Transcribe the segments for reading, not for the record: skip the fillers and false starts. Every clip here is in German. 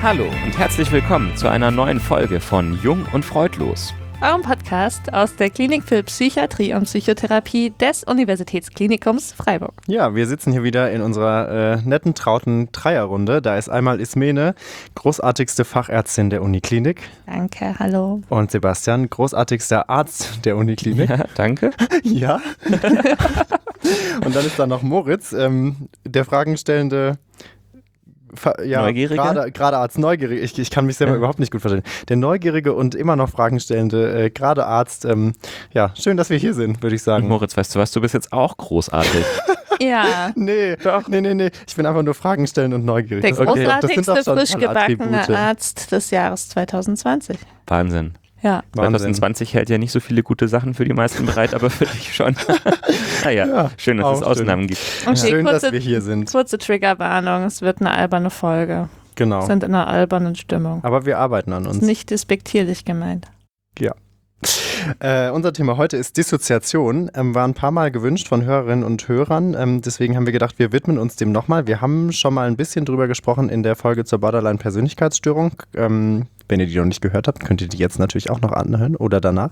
Hallo und herzlich willkommen zu einer neuen Folge von Jung und Freudlos. Eurem Podcast aus der Klinik für Psychiatrie und Psychotherapie des Universitätsklinikums Freiburg. Ja, wir sitzen hier wieder in unserer netten, trauten Dreierrunde. Da ist einmal Ismene, großartigste Fachärztin der Uniklinik. Danke, hallo. Und Sebastian, großartigster Arzt der Uniklinik. Ja, danke. Ja. Und dann ist da noch Moritz, der fragenstellende... Neugierige? Gerade Arzt, neugierig. Ich kann mich selber überhaupt nicht gut verstehen. Der neugierige und immer noch fragenstellende, gerade Arzt. Schön, dass wir hier sind, würde ich sagen. Und Moritz, weißt du was, du bist jetzt auch großartig. Ja. Nee, doch. Nee. Ich bin einfach nur fragenstellend und neugierig. Der großartigste, das frisch gebackene Arzt des Jahres 2020. Wahnsinn. Ja. 2020 hält ja nicht so viele gute Sachen für die meisten bereit, aber für dich schon. Naja, schön, dass es Ausnahmen gibt. Okay, schön, dass wir hier sind. Kurze Triggerwarnung, es wird eine alberne Folge. Genau. Wir sind in einer albernen Stimmung. Aber wir arbeiten an uns. Ist nicht despektierlich gemeint. Ja. Unser Thema heute ist Dissoziation. War ein paar Mal gewünscht von Hörerinnen und Hörern. Deswegen haben wir gedacht, wir widmen uns dem nochmal. Wir haben schon mal ein bisschen drüber gesprochen in der Folge zur Borderline-Persönlichkeitsstörung. Wenn ihr die noch nicht gehört habt, könnt ihr die jetzt natürlich auch noch anhören oder danach.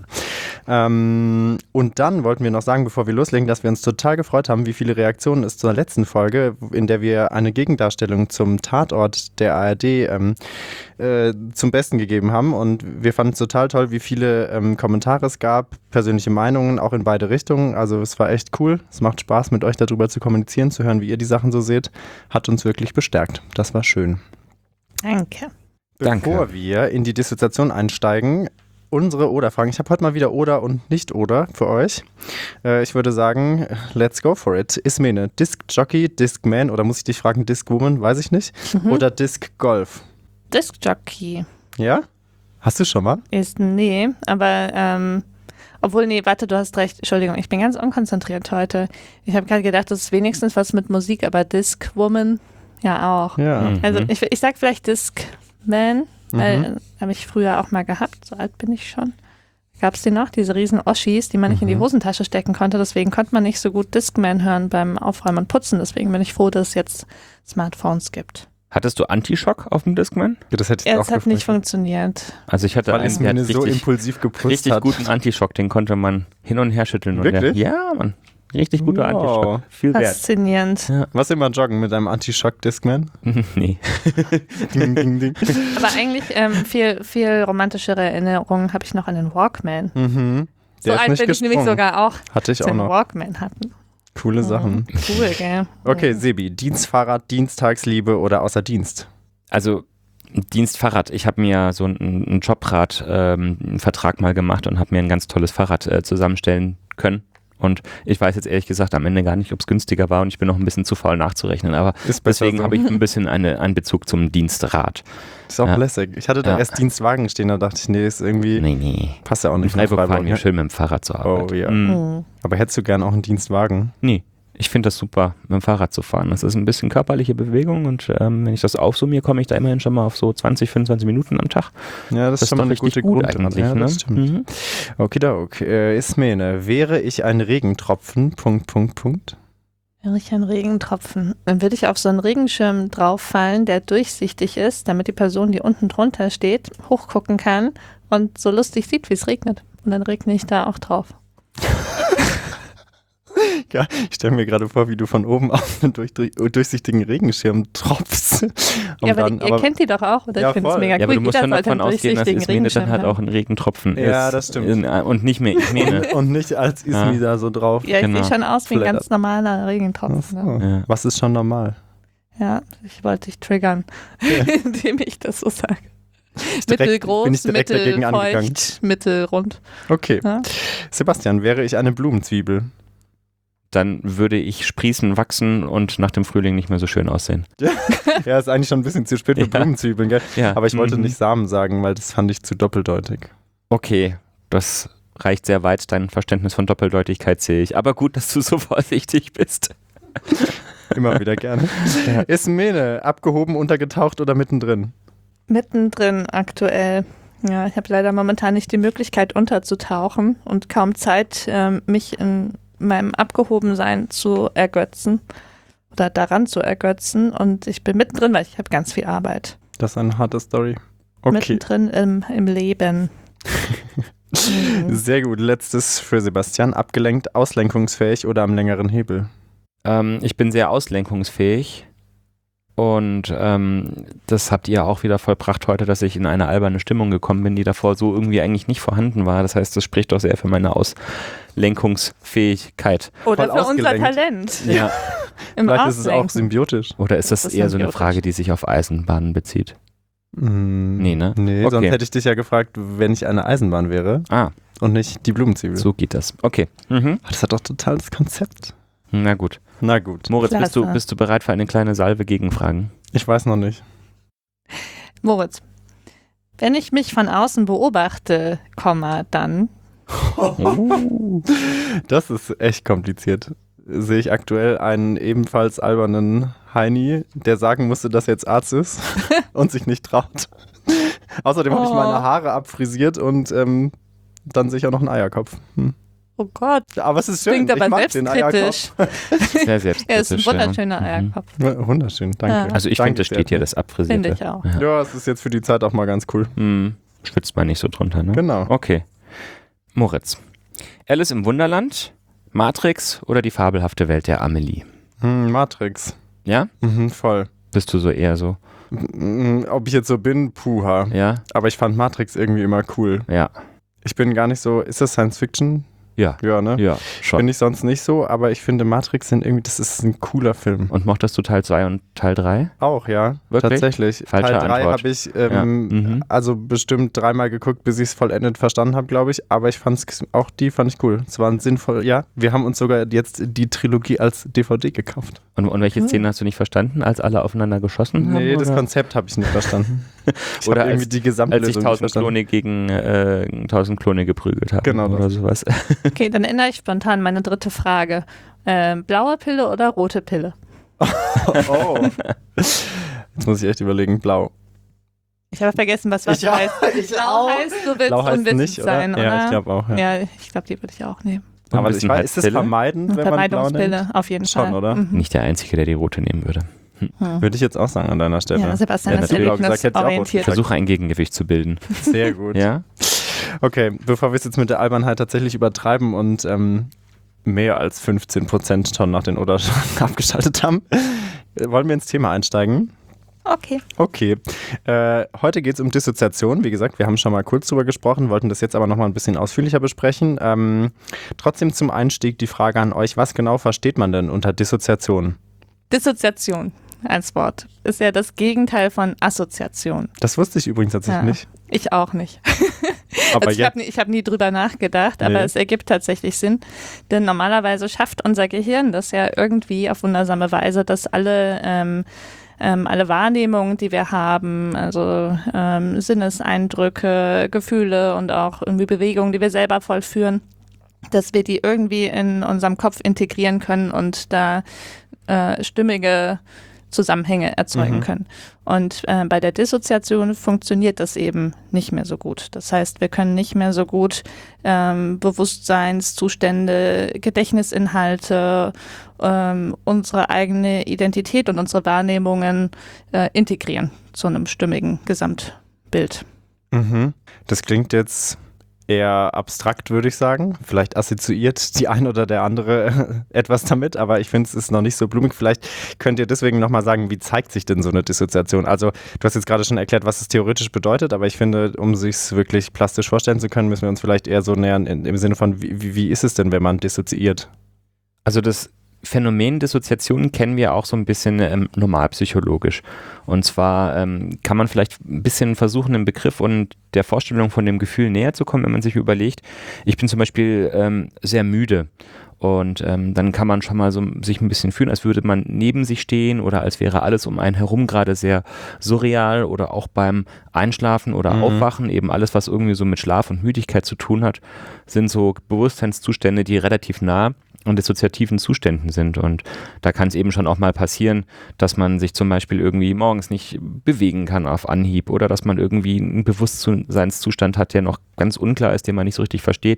Und dann wollten wir noch sagen, bevor wir loslegen, dass wir uns total gefreut haben, wie viele Reaktionen es zur letzten Folge, in der wir eine Gegendarstellung zum Tatort der ARD zum Besten gegeben haben. Und wir fanden es total toll, wie viele Kommentare es gab, persönliche Meinungen, auch in beide Richtungen. Also es war echt cool. Es macht Spaß, mit euch darüber zu kommunizieren, zu hören, wie ihr die Sachen so seht. Hat uns wirklich bestärkt. Das war schön. Danke. Bevor wir in die Dissoziation einsteigen, unsere Oder-Fragen. Ich habe heute mal wieder Oder und Nicht-Oder für euch. Ich würde sagen, let's go for it. Ismene, Disc-Jockey, Disc-Man oder muss ich dich fragen, Disc-Woman? Weiß ich nicht. Oder Disc-Golf? Disc-Jockey. Ja? Hast du schon mal? Nee, aber warte, du hast recht. Entschuldigung, ich bin ganz unkonzentriert heute. Ich habe gerade gedacht, das ist wenigstens was mit Musik, aber Disc-Woman ja auch. Ja. Also ich sag vielleicht Disc-Man, weil habe ich früher auch mal gehabt. So alt bin ich schon. Gab es die noch? Diese riesen Oschis, die man nicht in die Hosentasche stecken konnte. Deswegen konnte man nicht so gut Discman hören beim Aufräumen und Putzen. Deswegen bin ich froh, dass es jetzt Smartphones gibt. Hattest du Antischock auf dem Discman? Ja, das hätte ich auch Es hat nicht funktioniert. Also ich hatte weil einen, Ismene der so richtig, impulsiv geputzt richtig hat. guten Antischock, den konnte man hin und her schütteln. Wirklich? Ja, Mann. Richtig guter Wow. Antischock. Viel wert. Faszinierend. Ja. Was immer joggen mit einem Anti-Shock-Discman? Nee. Ding, ding, ding. Aber eigentlich viel romantischere Erinnerungen habe ich noch an den Walkman. So Der ist alt nicht bin ich nämlich gesprungen. sogar auch, Hatte ich dass auch wir einen noch. Walkman hatten. Coole Sachen. Cool, gell? Okay, Sebi, Dienstfahrrad, Dienstagsliebe oder außer Dienst? Also Dienstfahrrad. Ich habe mir so einen Jobrad einen Vertrag mal gemacht und habe mir ein ganz tolles Fahrrad zusammenstellen können. Und ich weiß jetzt ehrlich gesagt am Ende gar nicht, ob es günstiger war und ich bin noch ein bisschen zu faul nachzurechnen. Aber Ist besser deswegen so. habe ich ein bisschen einen Bezug zum Dienstrad. Ist auch Ja. lässig. Ich hatte da erst Dienstwagen stehen, da dachte ich, nee, ist irgendwie, Nee. passt ja auch In nicht nach Freiburg fahren wir ne? schön mit dem Fahrrad zur Arbeit. Oh ja. Mhm. Aber hättest du gern auch einen Dienstwagen? Nee. Ich finde das super, mit dem Fahrrad zu fahren. Das ist ein bisschen körperliche Bewegung und wenn ich das aufsummiere, komme ich da immerhin schon mal auf so 20, 25 Minuten am Tag. Ja, das ist schon doch mal eine richtig gute gut Grundlage. eigentlich, Ja, das ne? stimmt. Mhm. Okidok. Ismene, wäre ich ein Regentropfen, .. Wäre ich ein Regentropfen, dann würde ich auf so einen Regenschirm drauffallen, der durchsichtig ist, damit die Person, die unten drunter steht, hochgucken kann und so lustig sieht, wie es regnet. Und dann regne ich da auch drauf. Ja, ich stelle mir gerade vor, wie du von oben auf einen durchsichtigen Regenschirm tropfst. Ja, aber ihr kennt die doch auch, oder? Ja, Ich finde es voll. mega cool. Ja, aber du musst Jeder schon sollte davon einen ausgehen, dass durchsichtigen Ismene dann Regenschirm halt haben. auch ein Regentropfen Ja, ist. das stimmt. Und nicht mehr Ismene. Und nicht als Ismi da so drauf. Ja, ich Genau. sehe schon aus wie ein Flattert. ganz normaler Ach Regentropfen. so. Ne? Ja. Was ist schon normal? Ja, ich wollte dich triggern, indem ich das so sage. Bin Mittelgroß, ich direkt dagegen angegangen. mittelfeucht, mittelrund. Okay. Ja? Sebastian, wäre ich eine Blumenzwiebel? Dann würde ich sprießen, wachsen und nach dem Frühling nicht mehr so schön aussehen. Ja, ist eigentlich schon ein bisschen zu spät für Ja. Blumenzwiebeln, gell? Ja. Aber ich wollte Mhm. nicht Samen sagen, weil das fand ich zu doppeldeutig. Okay, das reicht sehr weit. Dein Verständnis von Doppeldeutigkeit sehe ich. Aber gut, dass du so vorsichtig bist. Immer wieder gerne. Ismene, abgehoben, untergetaucht oder mittendrin? Mittendrin aktuell. Ja, ich habe leider momentan nicht die Möglichkeit unterzutauchen und kaum Zeit, mich in meinem Abgehobensein zu ergötzen oder daran zu ergötzen. Und ich bin mittendrin, weil ich habe ganz viel Arbeit. Das ist eine harte Story. Okay. Mittendrin im Leben. Sehr gut. Letztes für Sebastian. Abgelenkt, auslenkungsfähig oder am längeren Hebel? Ich bin sehr auslenkungsfähig und das habt ihr auch wieder vollbracht heute, dass ich in eine alberne Stimmung gekommen bin, die davor so irgendwie eigentlich nicht vorhanden war. Das heißt, das spricht doch sehr für meine Auslenkungsfähigkeit. Oder Voll für unser ausgelenkt. Talent. Ja. Im Vielleicht ist es auch Auslenken. symbiotisch. Oder ist das Das ist eher so eine symbiotisch. Frage, die sich auf Eisenbahnen bezieht? Nee, ne? Nee, Okay. sonst hätte ich dich ja gefragt, wenn ich eine Eisenbahn wäre Ah, und nicht die Blumenzwiebel. so geht das. Okay. Mhm. Das hat doch total das Konzept. Na gut. Na gut, Moritz, Klasse. bist du bereit für eine kleine Salve Gegenfragen? ich weiß noch nicht. Moritz, wenn ich mich von außen beobachte, dann Das ist echt kompliziert. Sehe ich aktuell einen ebenfalls albernen Heini, der sagen musste, dass er jetzt Arzt ist und sich nicht traut. Außerdem habe ich Oh. meine Haare abfrisiert und dann sehe ich auch noch einen Eierkopf. oh Gott, Aber es ist schön, klingt ich aber mag den Eierkopf. selbstkritisch. Sehr selbstkritisch. Er ist ein wunderschöner ja. Eierkopf. Ja, wunderschön, danke. Ja. Also ich Danke finde, das sehr. steht hier, das Abfrisierte. Finde ich auch. Ja. Ja, es ist jetzt für die Zeit auch mal ganz cool. Schwitzt man nicht so drunter, ne? Genau. Okay. Moritz. Alice im Wunderland, Matrix oder die fabelhafte Welt der Amelie? Matrix. Ja? Voll. Bist du so eher so? Ob ich jetzt so bin, puha. Ja? Aber ich fand Matrix irgendwie immer cool. Ja. Ich bin gar nicht so, ist das Science Fiction? Ja. Ja, ne? Ja, schon. Bin ich sonst nicht so, aber ich finde Matrix das ist ein cooler Film. Und mochtest du Teil 2 und Teil 3? Auch, ja. Wirklich? Tatsächlich. Falsche Teil 3 Antwort. habe ich Ja. Mhm. also bestimmt 3-mal geguckt, bis ich es vollendet verstanden habe, glaube ich. Aber die fand ich cool. Es war sinnvoll, ja. Wir haben uns sogar jetzt die Trilogie als DVD gekauft. Und welche Szene hast du nicht verstanden, als alle aufeinander geschossen haben? Nee, das oder? Konzept habe ich nicht verstanden. Ich Oder habe irgendwie die Gesamtlösung Als sich nicht 1000 verstanden. Klone gegen 1000 Klone geprügelt haben. Genau das. Oder sowas. Okay, dann ändere ich spontan meine dritte Frage. Blaue Pille oder rote Pille? Oh. Jetzt muss ich echt überlegen. Blau. Ich habe vergessen, was heißt. Blau heißt, du willst Blau heißt unwissend nicht, oder? sein, oder? Ja, ich glaube auch. Ja. Ja, ich glaube, die würde ich auch nehmen. Aber ich Unwissenheit weiß, ist es Pille? vermeidend, wenn man blau Vermeidungspille, nimmt? auf jeden Schon, Fall. oder? Mhm. Nicht der Einzige, der die rote nehmen würde. Würde ich jetzt auch sagen an deiner Stelle. Ja, Sebastian Ja, ist natürlich. erlebnisorientiert. Ich versuche ein Gegengewicht zu bilden. Sehr gut. Ja? Okay, bevor wir es jetzt mit der Albernheit tatsächlich übertreiben und mehr als 15% schon nach den Oder abgeschaltet haben, wollen wir ins Thema einsteigen. Okay. Okay, heute geht es um Dissoziation. Wie gesagt, wir haben schon mal kurz drüber gesprochen, wollten das jetzt aber nochmal ein bisschen ausführlicher besprechen. Trotzdem zum Einstieg die Frage an euch, was genau versteht man denn unter Dissoziation? Dissoziation als Wort ist ja das Gegenteil von Assoziation. Das wusste ich übrigens tatsächlich Ja. nicht. Ich auch nicht. Aber Also ich habe nie drüber nachgedacht, aber Nee. es ergibt tatsächlich Sinn. Denn normalerweise schafft unser Gehirn das ja irgendwie auf wundersame Weise, dass alle Wahrnehmungen, die wir haben, also Sinneseindrücke, Gefühle und auch irgendwie Bewegungen, die wir selber vollführen, dass wir die irgendwie in unserem Kopf integrieren können und da stimmige Zusammenhänge erzeugen können. Und bei der Dissoziation funktioniert das eben nicht mehr so gut. Das heißt, wir können nicht mehr so gut Bewusstseinszustände, Gedächtnisinhalte, unsere eigene Identität und unsere Wahrnehmungen integrieren zu einem stimmigen Gesamtbild. Mhm. Das klingt jetzt eher abstrakt, würde ich sagen. Vielleicht assoziiert die ein oder der andere etwas damit, aber ich finde, es ist noch nicht so blumig. Vielleicht könnt ihr deswegen nochmal sagen, wie zeigt sich denn so eine Dissoziation? Also du hast jetzt gerade schon erklärt, was es theoretisch bedeutet, aber ich finde, um sich es wirklich plastisch vorstellen zu können, müssen wir uns vielleicht eher so nähern im Sinne von, wie ist es denn, wenn man dissoziiert? Also das Phänomen Dissoziation kennen wir auch so ein bisschen normalpsychologisch. Und zwar kann man vielleicht ein bisschen versuchen, dem Begriff und der Vorstellung von dem Gefühl näher zu kommen, wenn man sich überlegt, ich bin zum Beispiel sehr müde. Und dann kann man schon mal so sich ein bisschen fühlen, als würde man neben sich stehen oder als wäre alles um einen herum gerade sehr surreal oder auch beim Einschlafen oder Aufwachen, eben alles, was irgendwie so mit Schlaf und Müdigkeit zu tun hat, sind so Bewusstseinszustände, die relativ nah an dissoziativen Zuständen sind. Und da kann es eben schon auch mal passieren, dass man sich zum Beispiel irgendwie morgens nicht bewegen kann auf Anhieb oder dass man irgendwie einen Bewusstseinszustand hat, der noch ganz unklar ist, den man nicht so richtig versteht.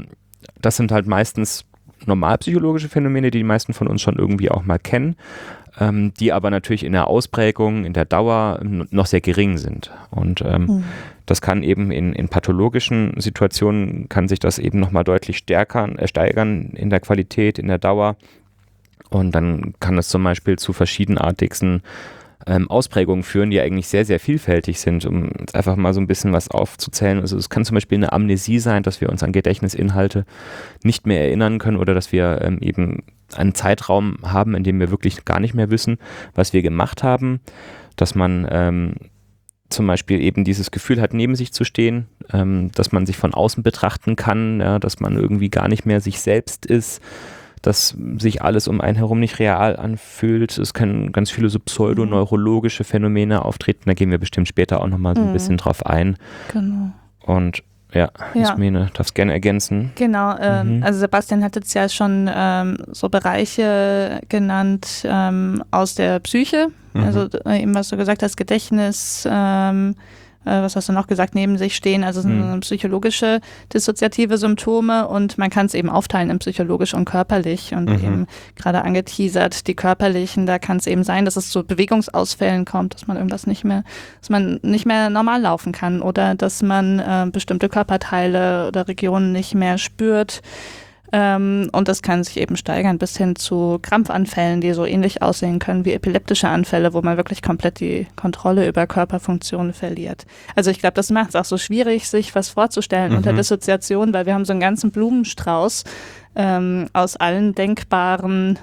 Das sind halt meistens normalpsychologische Phänomene, die die meisten von uns schon irgendwie auch mal kennen. die aber natürlich in der Ausprägung, in der Dauer noch sehr gering sind. Und das kann eben in pathologischen Situationen, kann sich das eben nochmal deutlich steigern in der Qualität, in der Dauer. Und dann kann es zum Beispiel zu verschiedenartigsten Ausprägungen führen, die eigentlich sehr, sehr vielfältig sind, um jetzt einfach mal so ein bisschen was aufzuzählen. Also es kann zum Beispiel eine Amnesie sein, dass wir uns an Gedächtnisinhalte nicht mehr erinnern können oder dass wir eben einen Zeitraum haben, in dem wir wirklich gar nicht mehr wissen, was wir gemacht haben, dass man zum Beispiel eben dieses Gefühl hat, neben sich zu stehen, dass man sich von außen betrachten kann, ja, dass man irgendwie gar nicht mehr sich selbst ist, dass sich alles um einen herum nicht real anfühlt. Es können ganz viele so pseudoneurologische Phänomene auftreten. Da gehen wir bestimmt später auch nochmal so ein bisschen drauf ein. Genau. Und ja, Ismene, darfst gerne ergänzen. Genau, also Sebastian hat jetzt ja schon so Bereiche genannt aus der Psyche. Also eben, was du gesagt hast, Gedächtnis, was hast du noch gesagt, neben sich stehen, also sind psychologische dissoziative Symptome und man kann es eben aufteilen in psychologisch und körperlich und eben gerade angeteasert, die körperlichen, da kann es eben sein, dass es zu Bewegungsausfällen kommt, dass man irgendwas nicht mehr normal laufen kann oder dass man bestimmte Körperteile oder Regionen nicht mehr spürt. Und das kann sich eben steigern bis hin zu Krampfanfällen, die so ähnlich aussehen können wie epileptische Anfälle, wo man wirklich komplett die Kontrolle über Körperfunktionen verliert. Also ich glaube, das macht es auch so schwierig, sich was vorzustellen unter Dissoziation, weil wir haben so einen ganzen Blumenstrauß aus allen denkbaren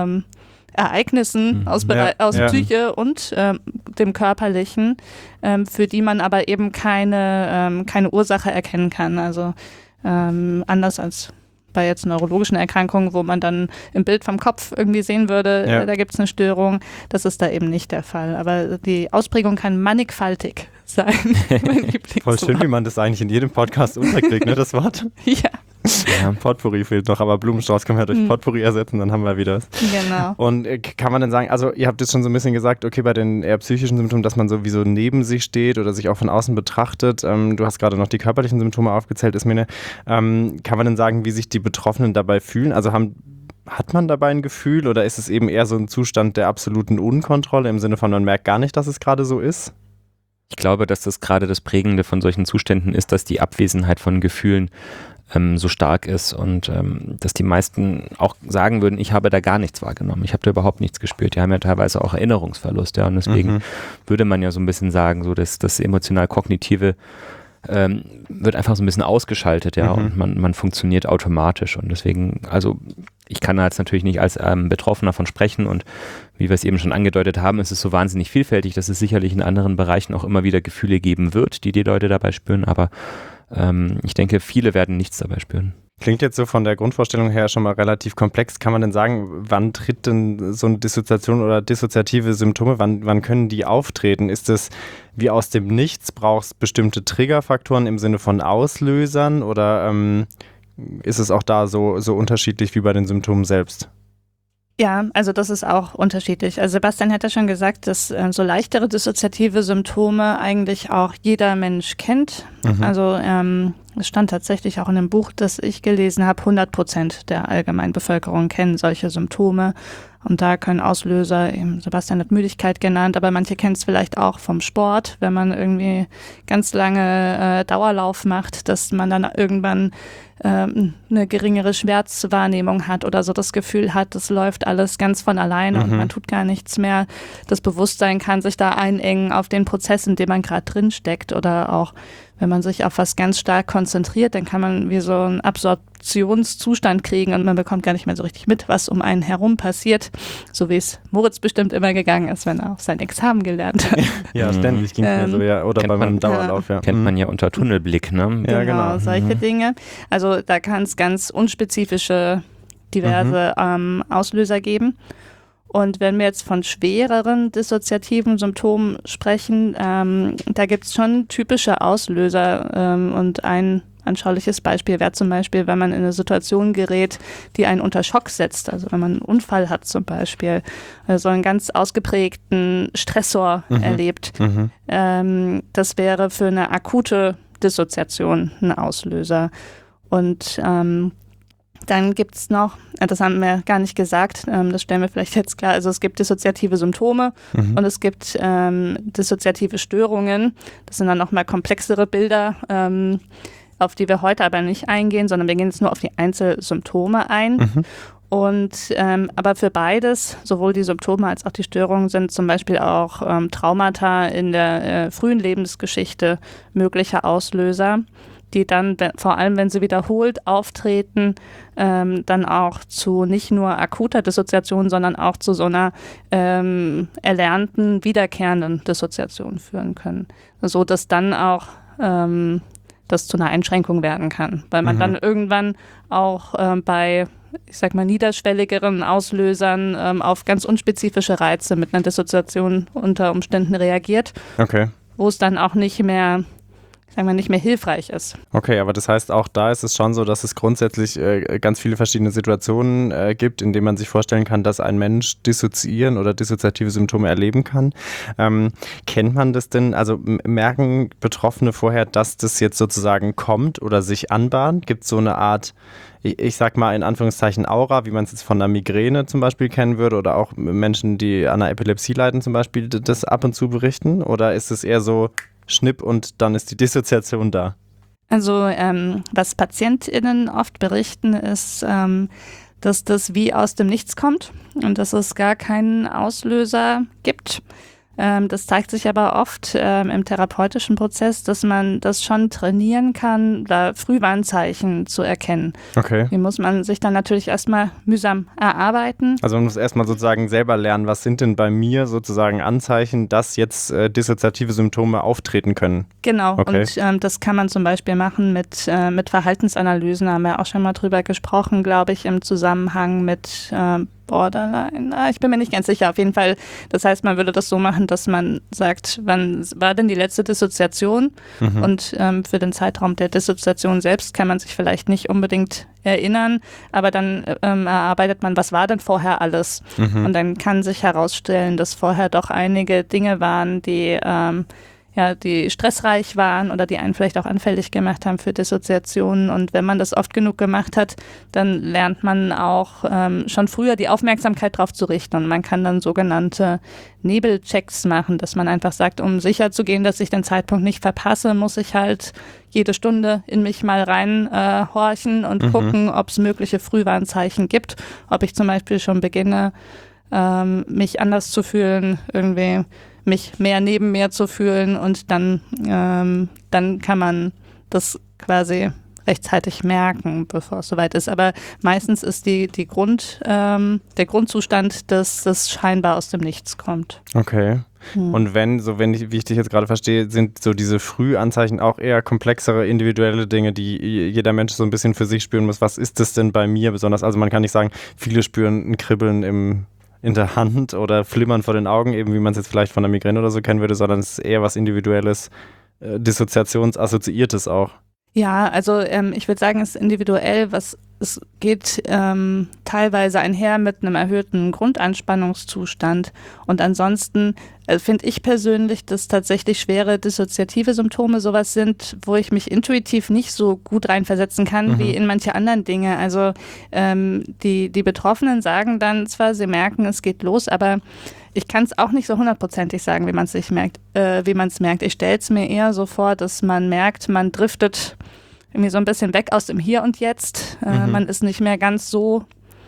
Ereignissen aus Psyche und dem Körperlichen, für die man aber eben keine Ursache erkennen kann. Also anders als bei jetzt neurologischen Erkrankungen, wo man dann im Bild vom Kopf irgendwie sehen würde, da gibt es eine Störung. Das ist da eben nicht der Fall. Aber die Ausprägung kann mannigfaltig sein. Voll schön, wie man das eigentlich in jedem Podcast unterkriegt, ne, das Wort? Ja. Ja, Potpourri fehlt noch, aber Blumenstrauß können wir durch Potpourri ersetzen, dann haben wir wieder das. Genau. Und kann man dann sagen, also ihr habt jetzt schon so ein bisschen gesagt, okay, bei den eher psychischen Symptomen, dass man sowieso neben sich steht oder sich auch von außen betrachtet. Du hast gerade noch die körperlichen Symptome aufgezählt, Ismene. Kann man dann sagen, wie sich die Betroffenen dabei fühlen? Also hat man dabei ein Gefühl oder ist es eben eher so ein Zustand der absoluten Unkontrolle im Sinne von, man merkt gar nicht, dass es gerade so ist? Ich glaube, dass das gerade das Prägende von solchen Zuständen ist, dass die Abwesenheit von Gefühlen so stark ist und dass die meisten auch sagen würden, ich habe da gar nichts wahrgenommen, ich habe da überhaupt nichts gespürt. Die haben ja teilweise auch Erinnerungsverlust, ja, und deswegen würde man ja so ein bisschen sagen, so dass das emotional-kognitive wird einfach so ein bisschen ausgeschaltet, ja, und man funktioniert automatisch und deswegen, also ich kann da jetzt natürlich nicht als Betroffener von sprechen und wie wir es eben schon angedeutet haben, ist es so wahnsinnig vielfältig, dass es sicherlich in anderen Bereichen auch immer wieder Gefühle geben wird, die Leute dabei spüren, aber ich denke, viele werden nichts dabei spüren. Klingt jetzt so von der Grundvorstellung her schon mal relativ komplex. Kann man denn sagen, wann tritt denn so eine Dissoziation oder dissoziative Symptome, wann können die auftreten? Ist es wie aus dem Nichts? Braucht es bestimmte Triggerfaktoren im Sinne von Auslösern oder ist es auch da so unterschiedlich wie bei den Symptomen selbst? Ja, also das ist auch unterschiedlich. Also Sebastian hat ja schon gesagt, dass so leichtere dissoziative Symptome eigentlich auch jeder Mensch kennt. Also es stand tatsächlich auch in dem Buch, das ich gelesen habe, 100% der allgemeinen Bevölkerung kennen solche Symptome. Und da können Auslöser, eben Sebastian hat Müdigkeit genannt, aber manche kennen es vielleicht auch vom Sport, wenn man irgendwie ganz lange Dauerlauf macht, dass man dann irgendwann eine geringere Schmerzwahrnehmung hat oder so das Gefühl hat, das läuft alles ganz von allein und man tut gar nichts mehr. Das Bewusstsein kann sich da einengen auf den Prozess, in dem man gerade drin steckt oder auch wenn man sich auf was ganz stark konzentriert, dann kann man wie so einen Absorptionszustand kriegen und man bekommt gar nicht mehr so richtig mit, was um einen herum passiert. So wie es Moritz bestimmt immer gegangen ist, wenn er auf sein Examen gelernt hat. Ja, ständig ging es mir so, ja. Oder bei meinem Dauerlauf, ja. Kennt man ja unter Tunnelblick, ne? Ja, genau. Solche Dinge. Also da kann es ganz unspezifische, diverse Auslöser geben. Und wenn wir jetzt von schwereren dissoziativen Symptomen sprechen, da gibt es schon typische Auslöser. Und ein anschauliches Beispiel wäre zum Beispiel, wenn man in eine Situation gerät, die einen unter Schock setzt. Also wenn man einen Unfall hat zum Beispiel, so einen ganz ausgeprägten Stressor erlebt. Das wäre für eine akute Dissoziation ein Auslöser. Und Dann gibt es noch, das haben wir gar nicht gesagt, das stellen wir vielleicht jetzt klar, also es gibt dissoziative Symptome und es gibt dissoziative Störungen. Das sind dann nochmal komplexere Bilder, auf die wir heute aber nicht eingehen, sondern wir gehen jetzt nur auf die Einzelsymptome ein. Und aber für beides, sowohl die Symptome als auch die Störungen, sind zum Beispiel auch Traumata in der frühen Lebensgeschichte mögliche Auslöser, die dann, vor allem wenn sie wiederholt auftreten, dann auch zu nicht nur akuter Dissoziation, sondern auch zu so einer erlernten, wiederkehrenden Dissoziation führen können. So dass dann auch das zu einer Einschränkung werden kann, weil man dann irgendwann auch bei, ich sag mal, niederschwelligeren Auslösern auf ganz unspezifische Reize mit einer Dissoziation unter Umständen reagiert, wo es dann auch nicht mehr hilfreich ist. Okay, aber das heißt, auch da ist es schon so, dass es grundsätzlich ganz viele verschiedene Situationen gibt, in denen man sich vorstellen kann, dass ein Mensch dissoziieren oder dissoziative Symptome erleben kann. Kennt man das denn, also merken Betroffene vorher, dass das jetzt sozusagen kommt oder sich anbahnt? Gibt es so eine Art, ich sag mal in Anführungszeichen Aura, wie man es jetzt von einer Migräne zum Beispiel kennen würde oder auch Menschen, die an einer Epilepsie leiden zum Beispiel, das ab und zu berichten? Oder ist es eher so, Schnipp und dann ist die Dissoziation da? Also was PatientInnen oft berichten, ist, dass das wie aus dem Nichts kommt und dass es gar keinen Auslöser gibt. Das zeigt sich aber oft im therapeutischen Prozess, dass man das schon trainieren kann, da Frühwarnzeichen zu erkennen. Okay. Die muss man sich dann natürlich erstmal mühsam erarbeiten. Also man muss erstmal sozusagen selber lernen, was sind denn bei mir sozusagen Anzeichen, dass jetzt dissoziative Symptome auftreten können. Genau, okay. Und das kann man zum Beispiel machen mit Verhaltensanalysen, da haben wir auch schon mal drüber gesprochen, glaube ich, im Zusammenhang mit Borderline. Ich bin mir nicht ganz sicher, auf jeden Fall. Das heißt, man würde das so machen, dass man sagt, wann war denn die letzte Dissoziation? Und für den Zeitraum der Dissoziation selbst kann man sich vielleicht nicht unbedingt erinnern, aber dann erarbeitet man, was war denn vorher alles? Und dann kann sich herausstellen, dass vorher doch einige Dinge waren, die stressreich waren oder die einen vielleicht auch anfällig gemacht haben für Dissoziationen. Und wenn man das oft genug gemacht hat, dann lernt man auch schon früher die Aufmerksamkeit drauf zu richten. Und man kann dann sogenannte Nebelchecks machen, dass man einfach sagt, um sicher zu gehen, dass ich den Zeitpunkt nicht verpasse, muss ich halt jede Stunde in mich mal reinhorchen und gucken, ob es mögliche Frühwarnzeichen gibt. Ob ich zum Beispiel schon beginne, mich anders zu fühlen, irgendwie mich mehr neben mir zu fühlen und dann kann man das quasi rechtzeitig merken, bevor es soweit ist. Aber meistens ist der Grundzustand, dass das scheinbar aus dem Nichts kommt. Okay. Und wie ich dich jetzt gerade verstehe, sind so diese Frühanzeichen auch eher komplexere individuelle Dinge, die jeder Mensch so ein bisschen für sich spüren muss. Was ist das denn bei mir besonders? Also man kann nicht sagen, viele spüren ein Kribbeln in der Hand oder Flimmern vor den Augen, eben wie man es jetzt vielleicht von der Migräne oder so kennen würde, sondern es ist eher was Individuelles, Dissoziationsassoziiertes auch. Ja, also ich würde sagen, es ist individuell, es geht teilweise einher mit einem erhöhten Grundanspannungszustand und ansonsten finde ich persönlich, dass tatsächlich schwere dissoziative Symptome sowas sind, wo ich mich intuitiv nicht so gut reinversetzen kann wie in manche anderen Dinge. Also die Betroffenen sagen dann zwar, sie merken, es geht los, aber ich kann es auch nicht so 100%ig sagen, wie man es merkt. Ich stelle es mir eher so vor, dass man merkt, man driftet irgendwie so ein bisschen weg aus dem Hier und Jetzt. Man ist nicht mehr ganz so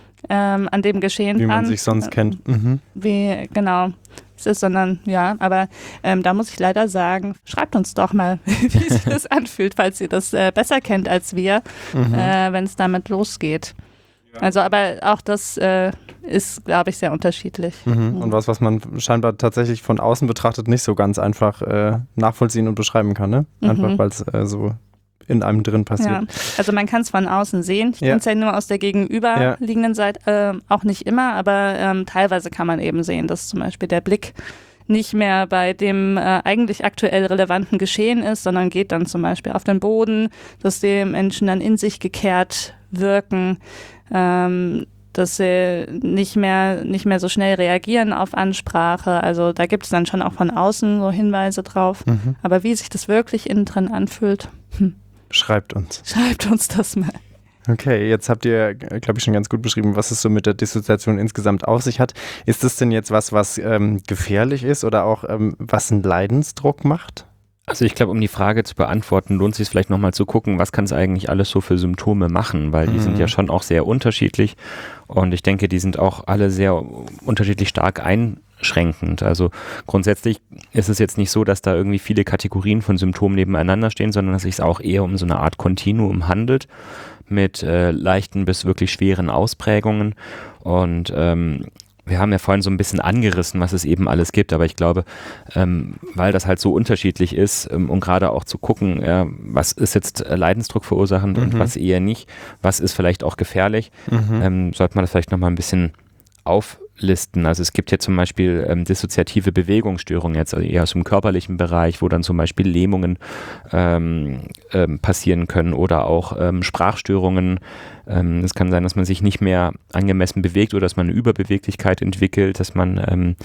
an dem Geschehen dran. Wie man sich sonst kennt. Wie genau es ist, sondern ja, aber da muss ich leider sagen, schreibt uns doch mal, wie sich das anfühlt, falls ihr das besser kennt als wir, wenn es damit losgeht. Also aber auch das ist, glaube ich, sehr unterschiedlich. Und was man scheinbar tatsächlich von außen betrachtet nicht so ganz einfach nachvollziehen und beschreiben kann, ne? Einfach weil es so in einem drin passiert. Ja, also man kann es von außen sehen. Ich kann es ja nur aus der gegenüberliegenden Seite, auch nicht immer, aber teilweise kann man eben sehen, dass zum Beispiel der Blick nicht mehr bei dem eigentlich aktuell relevanten Geschehen ist, sondern geht dann zum Beispiel auf den Boden, dass die Menschen dann in sich gekehrt wirken, dass sie nicht mehr so schnell reagieren auf Ansprache. Also da gibt es dann schon auch von außen so Hinweise drauf. Aber wie sich das wirklich innen drin anfühlt, Schreibt uns das mal. Okay, jetzt habt ihr, glaube ich, schon ganz gut beschrieben, was es so mit der Dissoziation insgesamt auf sich hat. Ist das denn jetzt was gefährlich ist oder auch was einen Leidensdruck macht? Also ich glaube, um die Frage zu beantworten, lohnt es sich vielleicht nochmal zu gucken, was kann es eigentlich alles so für Symptome machen, weil die sind ja schon auch sehr unterschiedlich und ich denke, die sind auch alle sehr unterschiedlich stark einschränkend. Also grundsätzlich ist es jetzt nicht so, dass da irgendwie viele Kategorien von Symptomen nebeneinander stehen, sondern dass es sich auch eher um so eine Art Kontinuum handelt mit leichten bis wirklich schweren Ausprägungen und wir haben ja vorhin so ein bisschen angerissen, was es eben alles gibt, aber ich glaube, weil das halt so unterschiedlich ist und gerade auch zu gucken, was ist jetzt Leidensdruck verursachend und was eher nicht, was ist vielleicht auch gefährlich, sollte man das vielleicht nochmal ein bisschen auflisten. Also es gibt hier zum Beispiel dissoziative Bewegungsstörungen jetzt also eher aus dem körperlichen Bereich, wo dann zum Beispiel Lähmungen passieren können oder auch Sprachstörungen. Es kann sein, dass man sich nicht mehr angemessen bewegt oder dass man eine Überbeweglichkeit entwickelt, dass man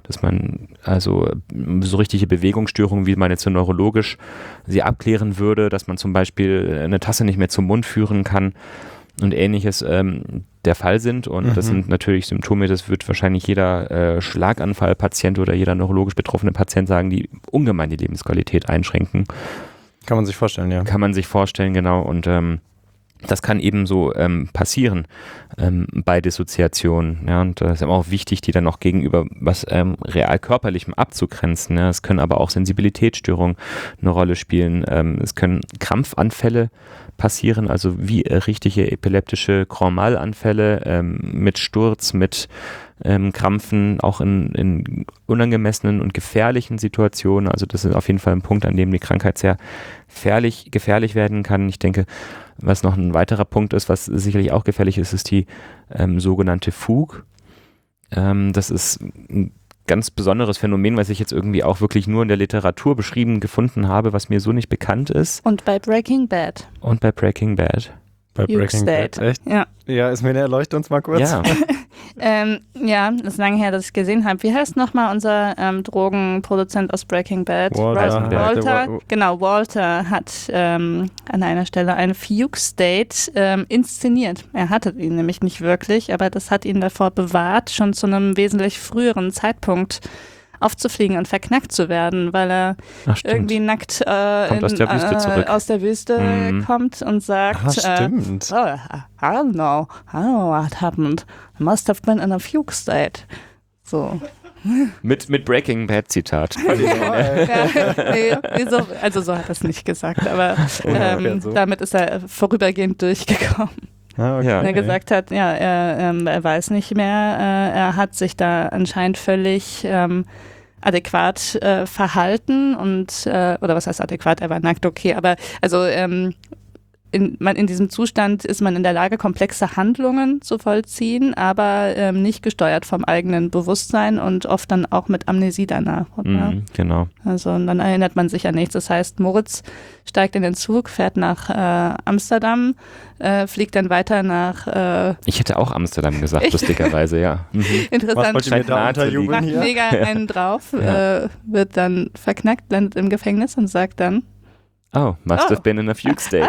also so richtige Bewegungsstörungen, wie man jetzt so neurologisch sie abklären würde, dass man zum Beispiel eine Tasse nicht mehr zum Mund führen kann und ähnliches der Fall sind und das sind natürlich Symptome, das wird wahrscheinlich jeder Schlaganfallpatient oder jeder neurologisch betroffene Patient sagen, die ungemein die Lebensqualität einschränken. Kann man sich vorstellen, ja. Kann man sich vorstellen, genau und das kann eben so passieren bei Dissoziation. Ja, und das ist auch wichtig, die dann auch gegenüber was real körperlichem abzugrenzen. Ja. Es können aber auch Sensibilitätsstörungen eine Rolle spielen. Es können Krampfanfälle passieren, also wie richtige epileptische Grand Mal-Anfälle mit Sturz, mit Krampfen, auch in unangemessenen und gefährlichen Situationen. Also das ist auf jeden Fall ein Punkt, an dem die Krankheit sehr gefährlich werden kann. Ich denke, was noch ein weiterer Punkt ist, was sicherlich auch gefährlich ist, ist die sogenannte Fugue. Das ist ein ganz besonderes Phänomen, was ich jetzt irgendwie auch wirklich nur in der Literatur beschrieben gefunden habe, was mir so nicht bekannt ist. Und bei Breaking Bad. Bei Breaking Bad, echt? Ja. Ja, Ismene, erleuchte uns mal kurz. Ja. Ja, das ist lange her, dass ich gesehen habe. Wie heißt nochmal unser Drogenproduzent aus Breaking Bad? Walter. Genau, Walter hat an einer Stelle einen Fugue State inszeniert. Er hatte ihn nämlich nicht wirklich, aber das hat ihn davor bewahrt, schon zu einem wesentlich früheren Zeitpunkt aufzufliegen und verknackt zu werden, weil er irgendwie nackt aus der Wüste kommt und sagt, stimmt. I don't know what happened. I must have been in a fugue state. So. Mit Breaking Bad Zitat. Also so hat er es nicht gesagt, aber damit ist er vorübergehend durchgekommen. Okay. Ja. Er gesagt hat, er weiß nicht mehr, er hat sich da anscheinend völlig adäquat verhalten und, oder was heißt adäquat, er war nackt, okay, aber also in diesem Zustand ist man in der Lage, komplexe Handlungen zu vollziehen, aber nicht gesteuert vom eigenen Bewusstsein und oft dann auch mit Amnesie danach. Genau. Also und dann erinnert man sich an nichts. Das heißt, Moritz steigt in den Zug, fährt nach Amsterdam, fliegt dann weiter nach... ich hätte auch Amsterdam gesagt, lustigerweise, ja. Interessant. Was wollt ihr mir da unterjubeln macht hier? mega einen drauf, wird dann verknackt, landet im Gefängnis und sagt dann, oh, must have been in a fugue state.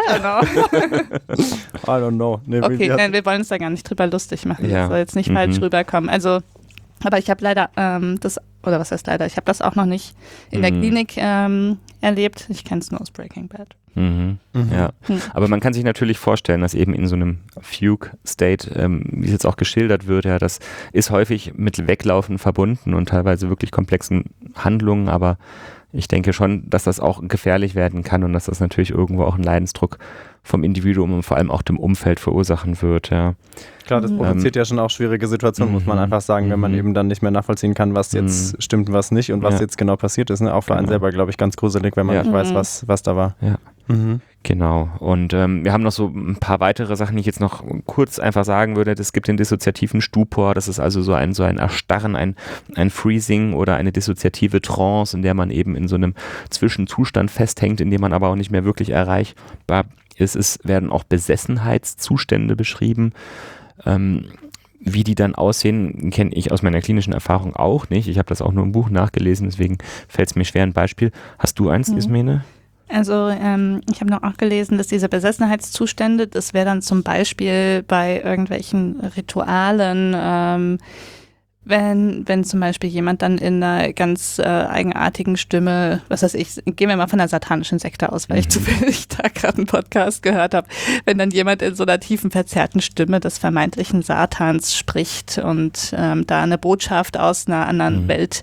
I don't know. Nee, okay, nein, wir wollen uns da gar nicht drüber lustig machen. Ja. Das soll jetzt nicht falsch rüberkommen. Also, aber ich habe leider ich habe das auch noch nicht in der Klinik erlebt. Ich kenne es nur aus Breaking Bad. Ja, aber man kann sich natürlich vorstellen, dass eben in so einem Fugue-State, wie es jetzt auch geschildert wird, ja, das ist häufig mit Weglaufen verbunden und teilweise wirklich komplexen Handlungen, aber ich denke schon, dass das auch gefährlich werden kann und dass das natürlich irgendwo auch einen Leidensdruck vom Individuum und vor allem auch dem Umfeld verursachen wird. Ja. Klar, das provoziert ja schon auch schwierige Situationen, muss man einfach sagen, wenn man eben dann nicht mehr nachvollziehen kann, was jetzt stimmt und was nicht und was jetzt genau passiert ist. Ne? Auch für einen selber, glaube ich, ganz gruselig, wenn man nicht weiß, was da war. Ja. Genau. Und wir haben noch so ein paar weitere Sachen, die ich jetzt noch kurz einfach sagen würde. Es gibt den dissoziativen Stupor, das ist also so ein Erstarren, ein Freezing oder eine dissoziative Trance, in der man eben in so einem Zwischenzustand festhängt, in dem man aber auch nicht mehr wirklich erreichbar ist. Es werden auch Besessenheitszustände beschrieben. Wie die dann aussehen, kenne ich aus meiner klinischen Erfahrung auch nicht. Ich habe das auch nur im Buch nachgelesen, deswegen fällt es mir schwer, ein Beispiel. Hast du eins, Ismene? Also ich habe noch auch gelesen, dass diese Besessenheitszustände, das wäre dann zum Beispiel bei irgendwelchen Ritualen, wenn zum Beispiel jemand dann in einer ganz eigenartigen Stimme, was weiß ich, gehen wir mal von einer satanischen Sekte aus, weil ich zufällig da gerade einen Podcast gehört habe, wenn dann jemand in so einer tiefen, verzerrten Stimme des vermeintlichen Satans spricht und da eine Botschaft aus einer anderen Welt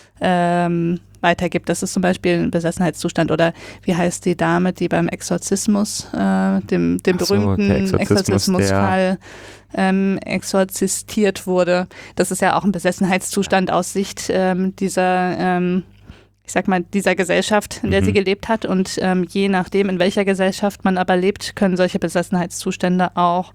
weitergibt. Das ist zum Beispiel ein Besessenheitszustand. Oder wie heißt die Dame, die beim Exorzismus, dem berühmten Exorzismusfall exorzistiert wurde. Das ist ja auch ein Besessenheitszustand aus Sicht dieser dieser Gesellschaft, in der sie gelebt hat. Und je nachdem, in welcher Gesellschaft man aber lebt, können solche Besessenheitszustände auch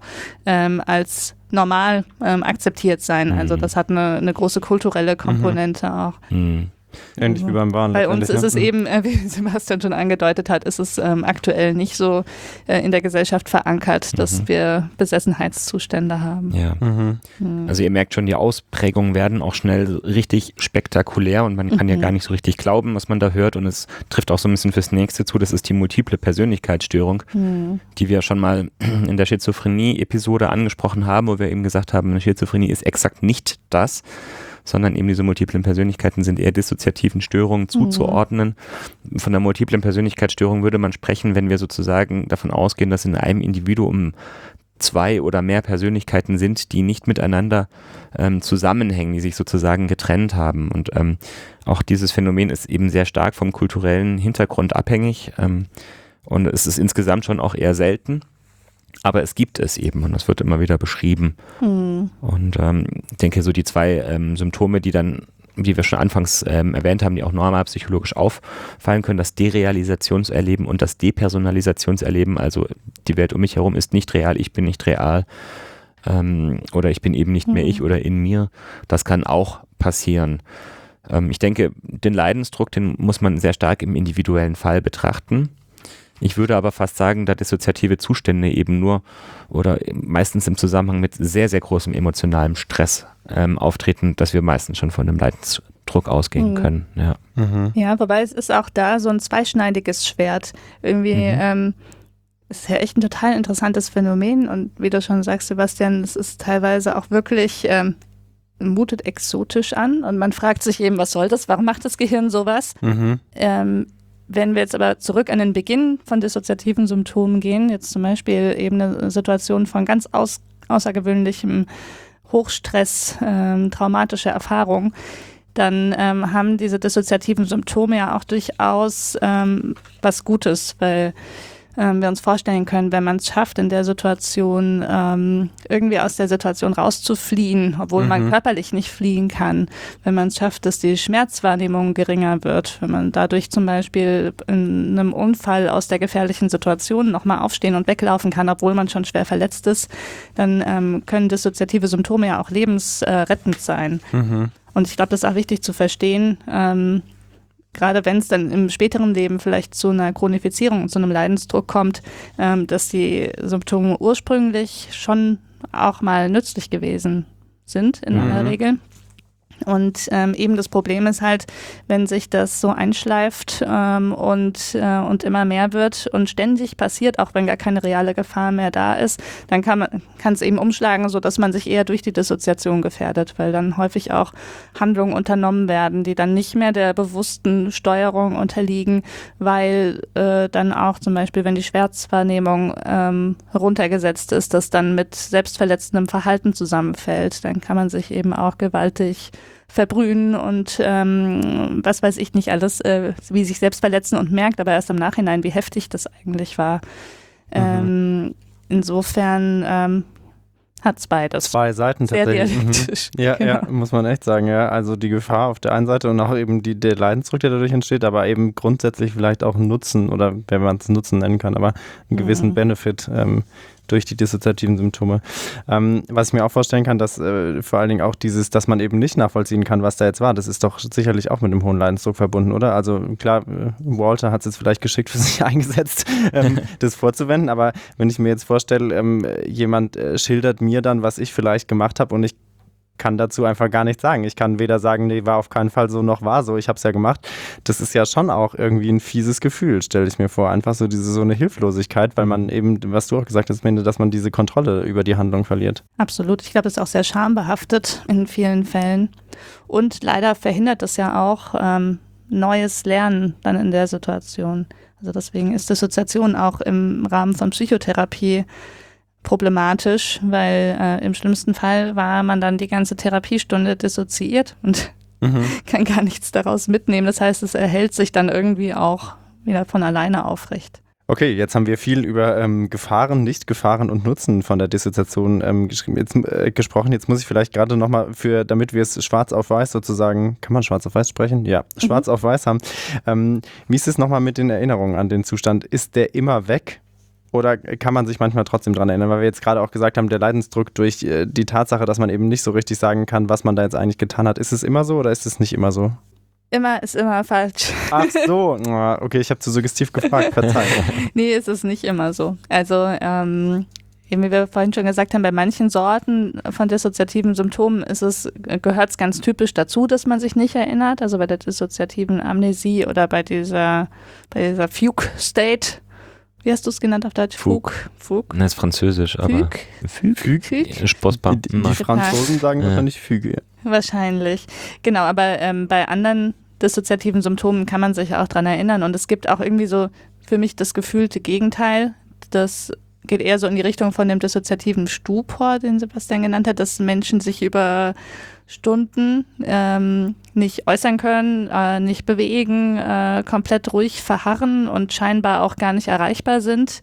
als normal akzeptiert sein. Also das hat eine große kulturelle Komponente auch. Ähnlich wie beim Wahn. Bei uns ist es eben, wie Sebastian schon angedeutet hat, ist es aktuell nicht so in der Gesellschaft verankert, dass wir Besessenheitszustände haben. Ja. Also ihr merkt schon, die Ausprägungen werden auch schnell richtig spektakulär und man kann ja gar nicht so richtig glauben, was man da hört, und es trifft auch so ein bisschen fürs Nächste zu, das ist die multiple Persönlichkeitsstörung, die wir schon mal in der Schizophrenie-Episode angesprochen haben, wo wir eben gesagt haben, eine Schizophrenie ist exakt nicht das, sondern eben diese multiplen Persönlichkeiten sind eher dissoziativen Störungen zuzuordnen. Von der multiplen Persönlichkeitsstörung würde man sprechen, wenn wir sozusagen davon ausgehen, dass in einem Individuum 2 oder mehr Persönlichkeiten sind, die nicht miteinander zusammenhängen, die sich sozusagen getrennt haben. Und auch dieses Phänomen ist eben sehr stark vom kulturellen Hintergrund abhängig. Und es ist insgesamt schon auch eher selten. Aber es gibt es eben und das wird immer wieder beschrieben. Und ich denke, so die 2 Symptome, die dann, wie wir schon anfangs erwähnt haben, die auch normal psychologisch auffallen können, das Derealisationserleben und das Depersonalisationserleben, also die Welt um mich herum ist nicht real, ich bin nicht real oder ich bin eben nicht mehr ich oder in mir, das kann auch passieren. Ich denke, den Leidensdruck, den muss man sehr stark im individuellen Fall betrachten. Ich würde aber fast sagen, da dissoziative Zustände eben nur oder meistens im Zusammenhang mit sehr, sehr großem emotionalem Stress auftreten, dass wir meistens schon von einem Leidensdruck ausgehen können. Ja. Ja, wobei es ist auch da so ein zweischneidiges Schwert. Irgendwie es ist ja echt ein total interessantes Phänomen und wie du schon sagst, Sebastian, es ist teilweise auch wirklich mutet exotisch an und man fragt sich eben, was soll das? Warum macht das Gehirn sowas? Wenn wir jetzt aber zurück an den Beginn von dissoziativen Symptomen gehen, jetzt zum Beispiel eben eine Situation von ganz außergewöhnlichem Hochstress, traumatische Erfahrung, dann haben diese dissoziativen Symptome ja auch durchaus was Gutes, weil wir uns vorstellen können, wenn man es schafft, in der Situation irgendwie aus der Situation rauszufliehen, obwohl man körperlich nicht fliehen kann, wenn man es schafft, dass die Schmerzwahrnehmung geringer wird, wenn man dadurch zum Beispiel in einem Unfall aus der gefährlichen Situation nochmal aufstehen und weglaufen kann, obwohl man schon schwer verletzt ist, dann können dissoziative Symptome ja auch lebensrettend sein. Und ich glaube, das ist auch wichtig zu verstehen, gerade wenn es dann im späteren Leben vielleicht zu einer Chronifizierung und zu einem Leidensdruck kommt, dass die Symptome ursprünglich schon auch mal nützlich gewesen sind in aller Regel. Und eben das Problem ist halt, wenn sich das so einschleift und immer mehr wird und ständig passiert, auch wenn gar keine reale Gefahr mehr da ist, dann kann es eben umschlagen, sodass man sich eher durch die Dissoziation gefährdet, weil dann häufig auch Handlungen unternommen werden, die dann nicht mehr der bewussten Steuerung unterliegen, weil dann auch zum Beispiel, wenn die Schmerzwahrnehmung heruntergesetzt ist, das dann mit selbstverletzendem Verhalten zusammenfällt. Dann kann man sich eben auch gewaltig verbrühen und was weiß ich nicht alles, wie sich selbst verletzen und merkt aber erst im Nachhinein, wie heftig das eigentlich war. Insofern hat es beides. 2 Seiten tatsächlich. Sehr dialektisch. Ja, genau. Ja, muss man echt sagen. Ja. Also die Gefahr auf der einen Seite und auch eben der Leidensdruck, der dadurch entsteht, aber eben grundsätzlich vielleicht auch einen Nutzen oder wenn man es Nutzen nennen kann, aber einen gewissen Benefit durch die dissoziativen Symptome. Was ich mir auch vorstellen kann, dass vor allen Dingen auch dieses, dass man eben nicht nachvollziehen kann, was da jetzt war, das ist doch sicherlich auch mit einem hohen Leidensdruck verbunden, oder? Also klar, Walter hat es jetzt vielleicht geschickt für sich eingesetzt, das vorzuwenden, aber wenn ich mir jetzt vorstelle, jemand schildert mir dann, was ich vielleicht gemacht habe und ich kann dazu einfach gar nichts sagen. Ich kann weder sagen, nee, war auf keinen Fall so, noch war so, ich habe es ja gemacht. Das ist ja schon auch irgendwie ein fieses Gefühl, stelle ich mir vor. Einfach so so eine Hilflosigkeit, weil man eben, was du auch gesagt hast, Mende, dass man diese Kontrolle über die Handlung verliert. Absolut. Ich glaube, es ist auch sehr schambehaftet in vielen Fällen. Und leider verhindert es ja auch neues Lernen dann in der Situation. Also deswegen ist Dissoziation auch im Rahmen von Psychotherapie problematisch, weil im schlimmsten Fall war man dann die ganze Therapiestunde dissoziiert und kann gar nichts daraus mitnehmen. Das heißt, es erhält sich dann irgendwie auch wieder von alleine aufrecht. Okay, jetzt haben wir viel über Gefahren, Nicht-Gefahren und Nutzen von der Dissoziation gesprochen. Jetzt muss ich vielleicht gerade nochmal damit wir es schwarz auf weiß sozusagen, kann man schwarz auf weiß sprechen? Ja, schwarz auf weiß haben. Wie ist es nochmal mit den Erinnerungen an den Zustand? Ist der immer weg? Oder kann man sich manchmal trotzdem dran erinnern? Weil wir jetzt gerade auch gesagt haben, der Leidensdruck durch die Tatsache, dass man eben nicht so richtig sagen kann, was man da jetzt eigentlich getan hat. Ist es immer so oder ist es nicht immer so? Immer ist immer falsch. Ach so, okay, ich habe zu suggestiv gefragt, Verzeihung. Nee, es ist nicht immer so. Also, wie wir vorhin schon gesagt haben, bei manchen Sorten von dissoziativen Symptomen gehört es ganz typisch dazu, dass man sich nicht erinnert. Also bei der dissoziativen Amnesie oder bei dieser Fugue-State. Wie hast du es genannt auf Deutsch? Fugue. Fugue? Das ist französisch, aber Fugue? Sprossbar. Die Franzosen sagen wahrscheinlich Fugue. Wahrscheinlich. Genau, aber bei anderen dissoziativen Symptomen kann man sich auch dran erinnern. Und es gibt auch irgendwie so für mich das gefühlte Gegenteil. Das geht eher so in die Richtung von dem dissoziativen Stupor, den Sebastian genannt hat, dass Menschen sich über Stunden nicht äußern können, nicht bewegen, komplett ruhig verharren und scheinbar auch gar nicht erreichbar sind,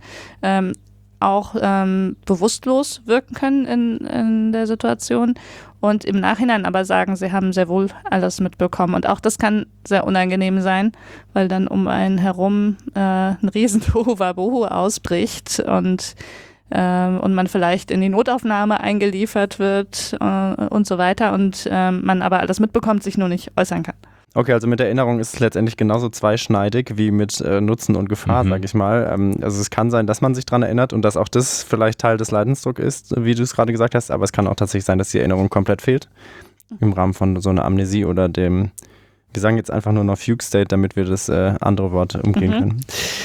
auch bewusstlos wirken können in der Situation und im Nachhinein aber sagen, sie haben sehr wohl alles mitbekommen. Und auch das kann sehr unangenehm sein, weil dann um einen herum ein riesen Tohuwabohu ausbricht und man vielleicht in die Notaufnahme eingeliefert wird und so weiter und man aber alles mitbekommt, sich nur nicht äußern kann. Okay, also mit Erinnerung ist es letztendlich genauso zweischneidig wie mit Nutzen und Gefahr, sag ich mal. Also es kann sein, dass man sich daran erinnert und dass auch das vielleicht Teil des Leidensdrucks ist, wie du es gerade gesagt hast, aber es kann auch tatsächlich sein, dass die Erinnerung komplett fehlt im Rahmen von so einer Amnesie oder wir sagen jetzt einfach nur noch Fugue State, damit wir das andere Wort umgehen können.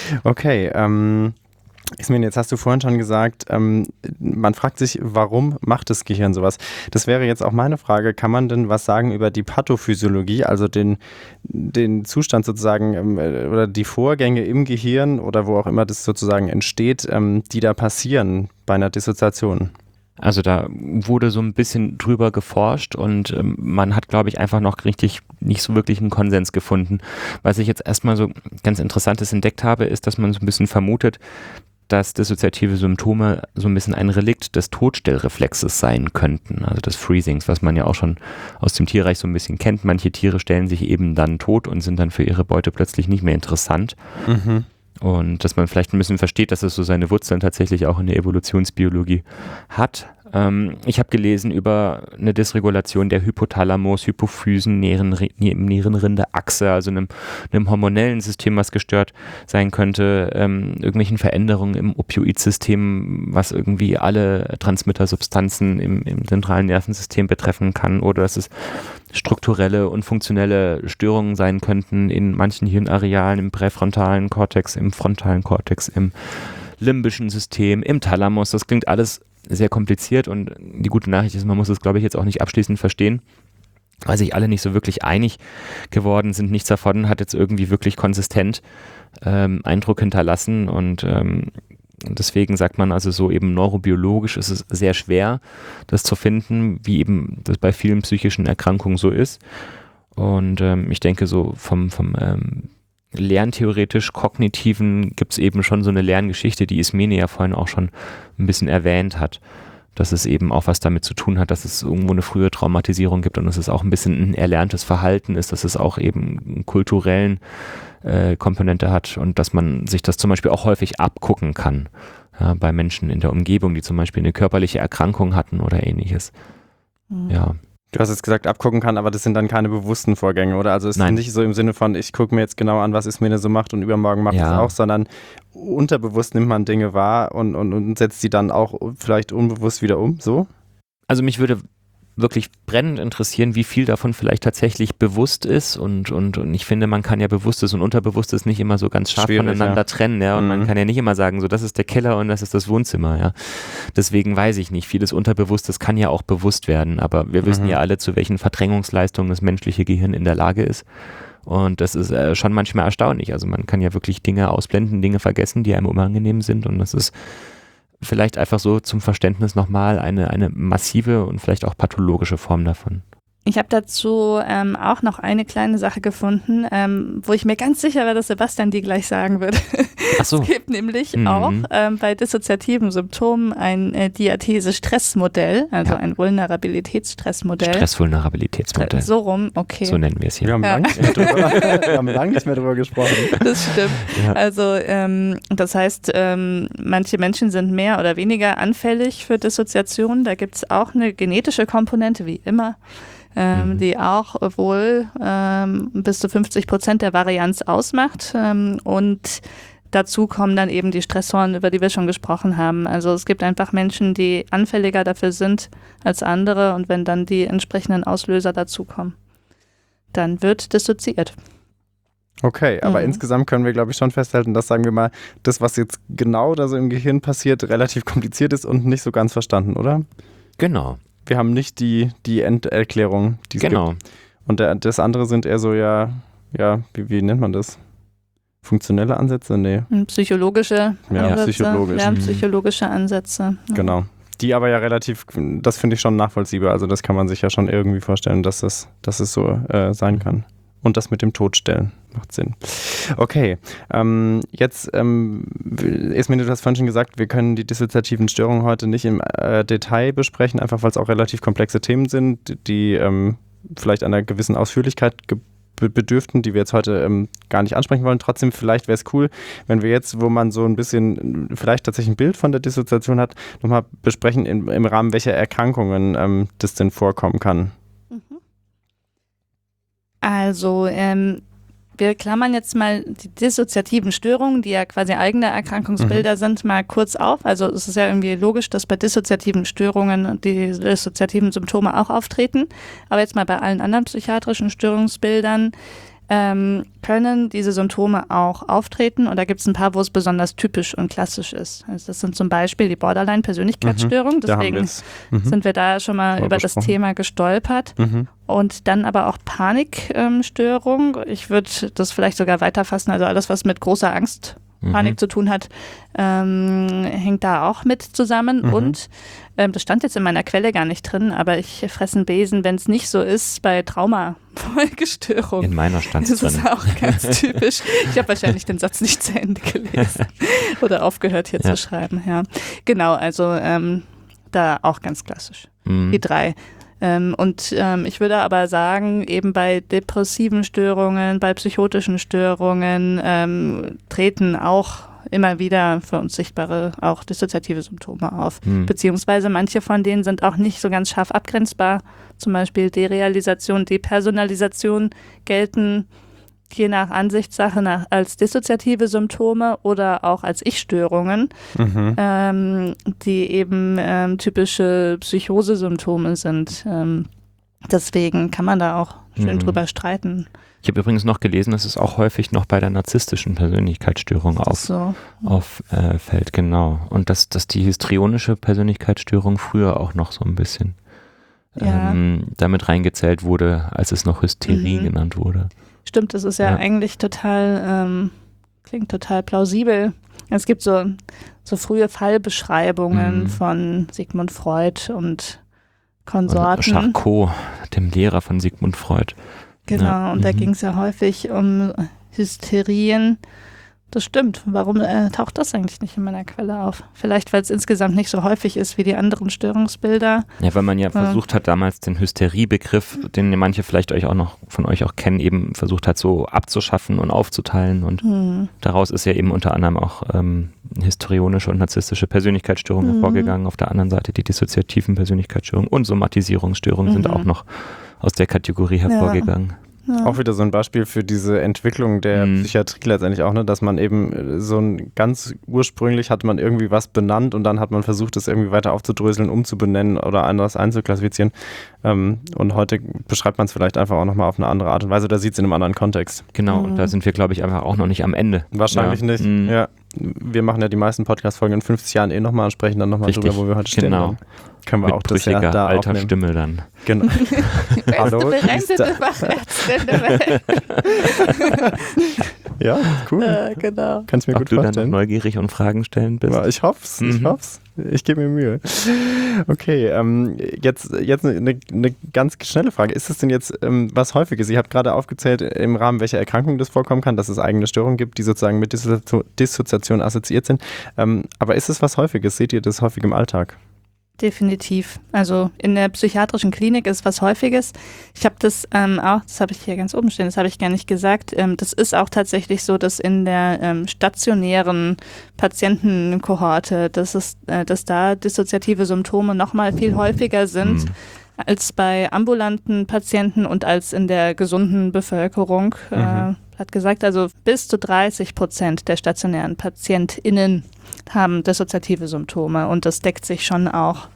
Okay, Ismin, jetzt hast du vorhin schon gesagt, man fragt sich, warum macht das Gehirn sowas? Das wäre jetzt auch meine Frage, kann man denn was sagen über die Pathophysiologie, also den Zustand sozusagen oder die Vorgänge im Gehirn oder wo auch immer das sozusagen entsteht, die da passieren bei einer Dissoziation? Also da wurde so ein bisschen drüber geforscht und man hat, glaube ich, einfach noch nicht so wirklich einen Konsens gefunden. Was ich jetzt erstmal so ganz Interessantes entdeckt habe, ist, dass man so ein bisschen vermutet, dass dissoziative Symptome so ein bisschen ein Relikt des Todstellreflexes sein könnten, also des Freezings, was man ja auch schon aus dem Tierreich so ein bisschen kennt. Manche Tiere stellen sich eben dann tot und sind dann für ihre Beute plötzlich nicht mehr interessant. Und dass man vielleicht ein bisschen versteht, dass es so seine Wurzeln tatsächlich auch in der Evolutionsbiologie hat. Ich habe gelesen über eine Dysregulation der Hypothalamus-Hypophysen-Nierenrinde-Achse, also einem hormonellen System, was gestört sein könnte, irgendwelchen Veränderungen im Opioidsystem, was irgendwie alle Transmittersubstanzen im zentralen Nervensystem betreffen kann, oder dass es strukturelle und funktionelle Störungen sein könnten in manchen Hirnarealen, im präfrontalen Kortex, im frontalen Kortex, im limbischen System, im Thalamus. Das klingt alles sehr kompliziert und die gute Nachricht ist, man muss es, glaube ich, jetzt auch nicht abschließend verstehen, weil sich alle nicht so wirklich einig geworden sind. Nichts davon hat jetzt irgendwie wirklich konsistent Eindruck hinterlassen und deswegen sagt man also so eben neurobiologisch ist es sehr schwer, das zu finden, wie eben das bei vielen psychischen Erkrankungen so ist. Und ich denke so vom lerntheoretisch-kognitiven gibt es eben schon so eine Lerngeschichte, die Ismene ja vorhin auch schon ein bisschen erwähnt hat, dass es eben auch was damit zu tun hat, dass es irgendwo eine frühe Traumatisierung gibt und dass es auch ein bisschen ein erlerntes Verhalten ist, dass es auch eben einen kulturellen Komponente hat und dass man sich das zum Beispiel auch häufig abgucken kann, ja, bei Menschen in der Umgebung, die zum Beispiel eine körperliche Erkrankung hatten oder ähnliches. Ja. Du hast jetzt gesagt, abgucken kann, aber das sind dann keine bewussten Vorgänge, oder? Also es ist nicht so im Sinne von, ich gucke mir jetzt genau an, was Ismene so macht und übermorgen macht es auch, sondern unterbewusst nimmt man Dinge wahr und setzt sie dann auch vielleicht unbewusst wieder um, so? Also mich würde wirklich brennend interessieren, wie viel davon vielleicht tatsächlich bewusst ist und ich finde, man kann ja Bewusstes und Unterbewusstes nicht immer so ganz scharf voneinander trennen, ja, und man kann ja nicht immer sagen, so das ist der Keller und das ist das Wohnzimmer, ja. Deswegen weiß ich nicht, vieles Unterbewusstes kann ja auch bewusst werden, aber wir wissen ja alle, zu welchen Verdrängungsleistungen das menschliche Gehirn in der Lage ist. Und das ist schon manchmal erstaunlich. Also man kann ja wirklich Dinge ausblenden, Dinge vergessen, die einem unangenehm sind, und das ist vielleicht einfach so zum Verständnis nochmal eine massive und vielleicht auch pathologische Form davon. Ich habe dazu auch noch eine kleine Sache gefunden, wo ich mir ganz sicher war, dass Sebastian die gleich sagen wird. Ach so. Es gibt nämlich auch bei dissoziativen Symptomen ein Diathese-Stressmodell, also ein Vulnerabilitätsstressmodell. Stressvulnerabilitätsmodell. So rum, okay. So nennen wir es hier. Wir haben lange nicht mehr drüber gesprochen. Das stimmt. Ja. Also das heißt, manche Menschen sind mehr oder weniger anfällig für Dissoziation. Da gibt es auch eine genetische Komponente, wie immer. Die auch wohl bis zu 50% der Varianz ausmacht. Und dazu kommen dann eben die Stressoren, über die wir schon gesprochen haben. Also es gibt einfach Menschen, die anfälliger dafür sind als andere. Und wenn dann die entsprechenden Auslöser dazukommen, dann wird dissoziiert. Okay, aber insgesamt können wir, glaube ich, schon festhalten, dass, sagen wir mal, das, was jetzt genau da so im Gehirn passiert, relativ kompliziert ist und nicht so ganz verstanden, oder? Genau. Wir haben nicht die Enderklärung, die es gibt. Und das andere sind eher so, wie nennt man das? Funktionelle Ansätze? Nee. Psychologische Ansätze. Psychologische Ansätze. Ja. Genau. Die aber ja relativ, das finde ich schon nachvollziehbar. Also das kann man sich ja schon irgendwie vorstellen, dass es so sein kann. Und das mit dem Todstellen macht Sinn. Okay, jetzt, Esmene, du hast vorhin schon gesagt, wir können die dissoziativen Störungen heute nicht im Detail besprechen, einfach weil es auch relativ komplexe Themen sind, die vielleicht einer gewissen Ausführlichkeit bedürften, die wir jetzt heute gar nicht ansprechen wollen. Trotzdem, vielleicht wäre es cool, wenn wir jetzt, wo man so ein bisschen vielleicht tatsächlich ein Bild von der Dissoziation hat, nochmal besprechen, im Rahmen welcher Erkrankungen das denn vorkommen kann. Also, wir klammern jetzt mal die dissoziativen Störungen, die ja quasi eigene Erkrankungsbilder sind, mal kurz auf. Also es ist ja irgendwie logisch, dass bei dissoziativen Störungen die dissoziativen Symptome auch auftreten. Aber jetzt mal bei allen anderen psychiatrischen Störungsbildern können diese Symptome auch auftreten. Und da gibt es ein paar, wo es besonders typisch und klassisch ist. Also das sind zum Beispiel die Borderline-Persönlichkeitsstörung. Deswegen sind wir da schon mal über das Thema gestolpert. Und dann aber auch Panikstörung. Ich würde das vielleicht sogar weiterfassen. Also alles, was mit großer Angst, Panik zu tun hat, hängt da auch mit zusammen. Und das stand jetzt in meiner Quelle gar nicht drin, aber ich fresse einen Besen, wenn es nicht so ist, bei Traumafolgestörung. In meiner stand es drin. Das ist auch ganz typisch. Ich habe wahrscheinlich den Satz nicht zu Ende gelesen oder aufgehört hier zu schreiben. Ja. Genau, also da auch ganz klassisch. Die 3. Ich würde aber sagen, eben bei depressiven Störungen, bei psychotischen Störungen treten auch immer wieder für uns sichtbare, auch dissoziative Symptome auf. Beziehungsweise manche von denen sind auch nicht so ganz scharf abgrenzbar. Zum Beispiel Derealisation, Depersonalisation gelten je nach Ansichtssache als dissoziative Symptome oder auch als Ich-Störungen, die eben typische Psychosesymptome sind. Deswegen kann man da auch schön drüber streiten. Ich habe übrigens noch gelesen, dass es auch häufig noch bei der narzisstischen Persönlichkeitsstörung auffällt, genau. Und dass die histrionische Persönlichkeitsstörung früher auch noch so ein bisschen damit reingezählt wurde, als es noch Hysterie genannt wurde. Stimmt, das ist ja eigentlich total, klingt total plausibel. Es gibt so frühe Fallbeschreibungen von Sigmund Freud und Konsorten. Charcot, dem Lehrer von Sigmund Freud. Genau, und da ging es ja häufig um Hysterien. Das stimmt. Warum taucht das eigentlich nicht in meiner Quelle auf? Vielleicht, weil es insgesamt nicht so häufig ist wie die anderen Störungsbilder. Ja, weil man ja versucht hat, damals den Hysterie-Begriff, den manche vielleicht von euch auch kennen, eben versucht hat, so abzuschaffen und aufzuteilen. Und daraus ist ja eben unter anderem auch histrionische und narzisstische Persönlichkeitsstörungen hervorgegangen. Auf der anderen Seite die dissoziativen Persönlichkeitsstörungen und Somatisierungsstörungen sind auch noch aus der Kategorie hervorgegangen. Auch wieder so ein Beispiel für diese Entwicklung der Psychiatrie letztendlich auch, ne, dass man eben so ein ganz ursprünglich hat man irgendwie was benannt und dann hat man versucht, das irgendwie weiter aufzudröseln, umzubenennen oder anders einzuklassifizieren. Und heute beschreibt man es vielleicht einfach auch nochmal auf eine andere Art und Weise oder sieht es in einem anderen Kontext. Genau, und da sind wir, glaube ich, einfach auch noch nicht am Ende. Wahrscheinlich nicht, ja. Wir machen ja die meisten Podcast-Folgen in 50 Jahren nochmal und sprechen dann nochmal drüber, wo wir heute stehen. Genau. Dann können wir mit auch das ja da alter aufnehmen. Stimme dann. Genau. Hallo, berechtigte Fachärztin der Welt. Ja, cool. Genau. Kannst mir Ob gut du vorstellen. dann noch neugierig und Fragen stellen bist. Ja, ich hoff's. Ich gebe mir Mühe. Okay, jetzt eine ganz schnelle Frage. Ist es denn jetzt was Häufiges? Ihr habt gerade aufgezählt, im Rahmen welcher Erkrankungen das vorkommen kann, dass es eigene Störungen gibt, die sozusagen mit Dissoziation assoziiert sind. Aber ist es was Häufiges? Seht ihr das häufig im Alltag? Definitiv. Also in der psychiatrischen Klinik ist was Häufiges. Ich habe das auch, das habe ich hier ganz oben stehen, das habe ich gar nicht gesagt. Das ist auch tatsächlich so, dass in der stationären Patientenkohorte, dass da dissoziative Symptome nochmal viel häufiger sind als bei ambulanten Patienten und als in der gesunden Bevölkerung. Hat gesagt, also bis zu 30% der stationären PatientInnen haben dissoziative Symptome und das deckt sich schon auch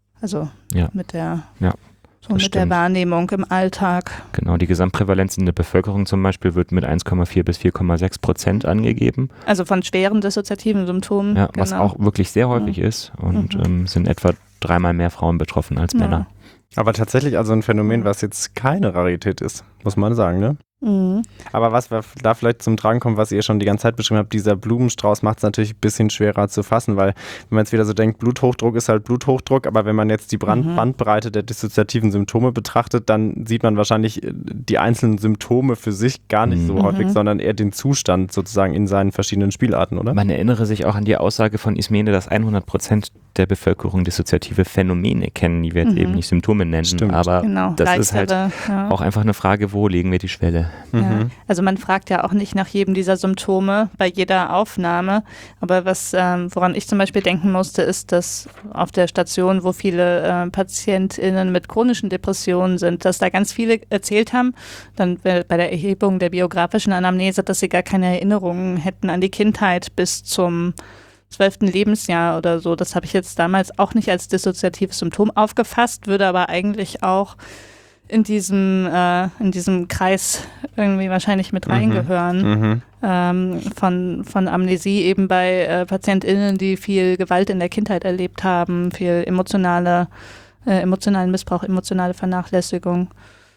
mit der Wahrnehmung im Alltag. Genau, die Gesamtprävalenz in der Bevölkerung zum Beispiel wird mit 1,4 bis 4,6% angegeben. Also von schweren dissoziativen Symptomen. Ja, was auch wirklich sehr häufig ist und sind etwa 3-mal mehr Frauen betroffen als Männer. Aber tatsächlich also ein Phänomen, was jetzt keine Rarität ist, muss man sagen, ne? Aber was da vielleicht zum Tragen kommt, was ihr schon die ganze Zeit beschrieben habt, dieser Blumenstrauß macht es natürlich ein bisschen schwerer zu fassen, weil wenn man jetzt wieder so denkt, Bluthochdruck ist halt Bluthochdruck, aber wenn man jetzt die Bandbreite der dissoziativen Symptome betrachtet, dann sieht man wahrscheinlich die einzelnen Symptome für sich gar nicht so häufig, sondern eher den Zustand sozusagen in seinen verschiedenen Spielarten, oder? Man erinnere sich auch an die Aussage von Ismene, dass 100% der Bevölkerung dissoziative Phänomene kennen, die wir jetzt eben nicht Symptome nennen. Stimmt. Aber das ist halt auch einfach eine Frage, wo legen wir die Schwelle? Ja. Also man fragt ja auch nicht nach jedem dieser Symptome bei jeder Aufnahme, aber woran ich zum Beispiel denken musste, ist, dass auf der Station, wo viele PatientInnen mit chronischen Depressionen sind, dass da ganz viele erzählt haben, dann bei der Erhebung der biografischen Anamnese, dass sie gar keine Erinnerungen hätten an die Kindheit bis zum 12. Lebensjahr oder so. Das habe ich jetzt damals auch nicht als dissoziatives Symptom aufgefasst, würde aber eigentlich auch in diesem Kreis irgendwie wahrscheinlich mit reingehören. Von Amnesie eben bei PatientInnen, die viel Gewalt in der Kindheit erlebt haben, viel emotionalen Missbrauch, emotionale Vernachlässigung.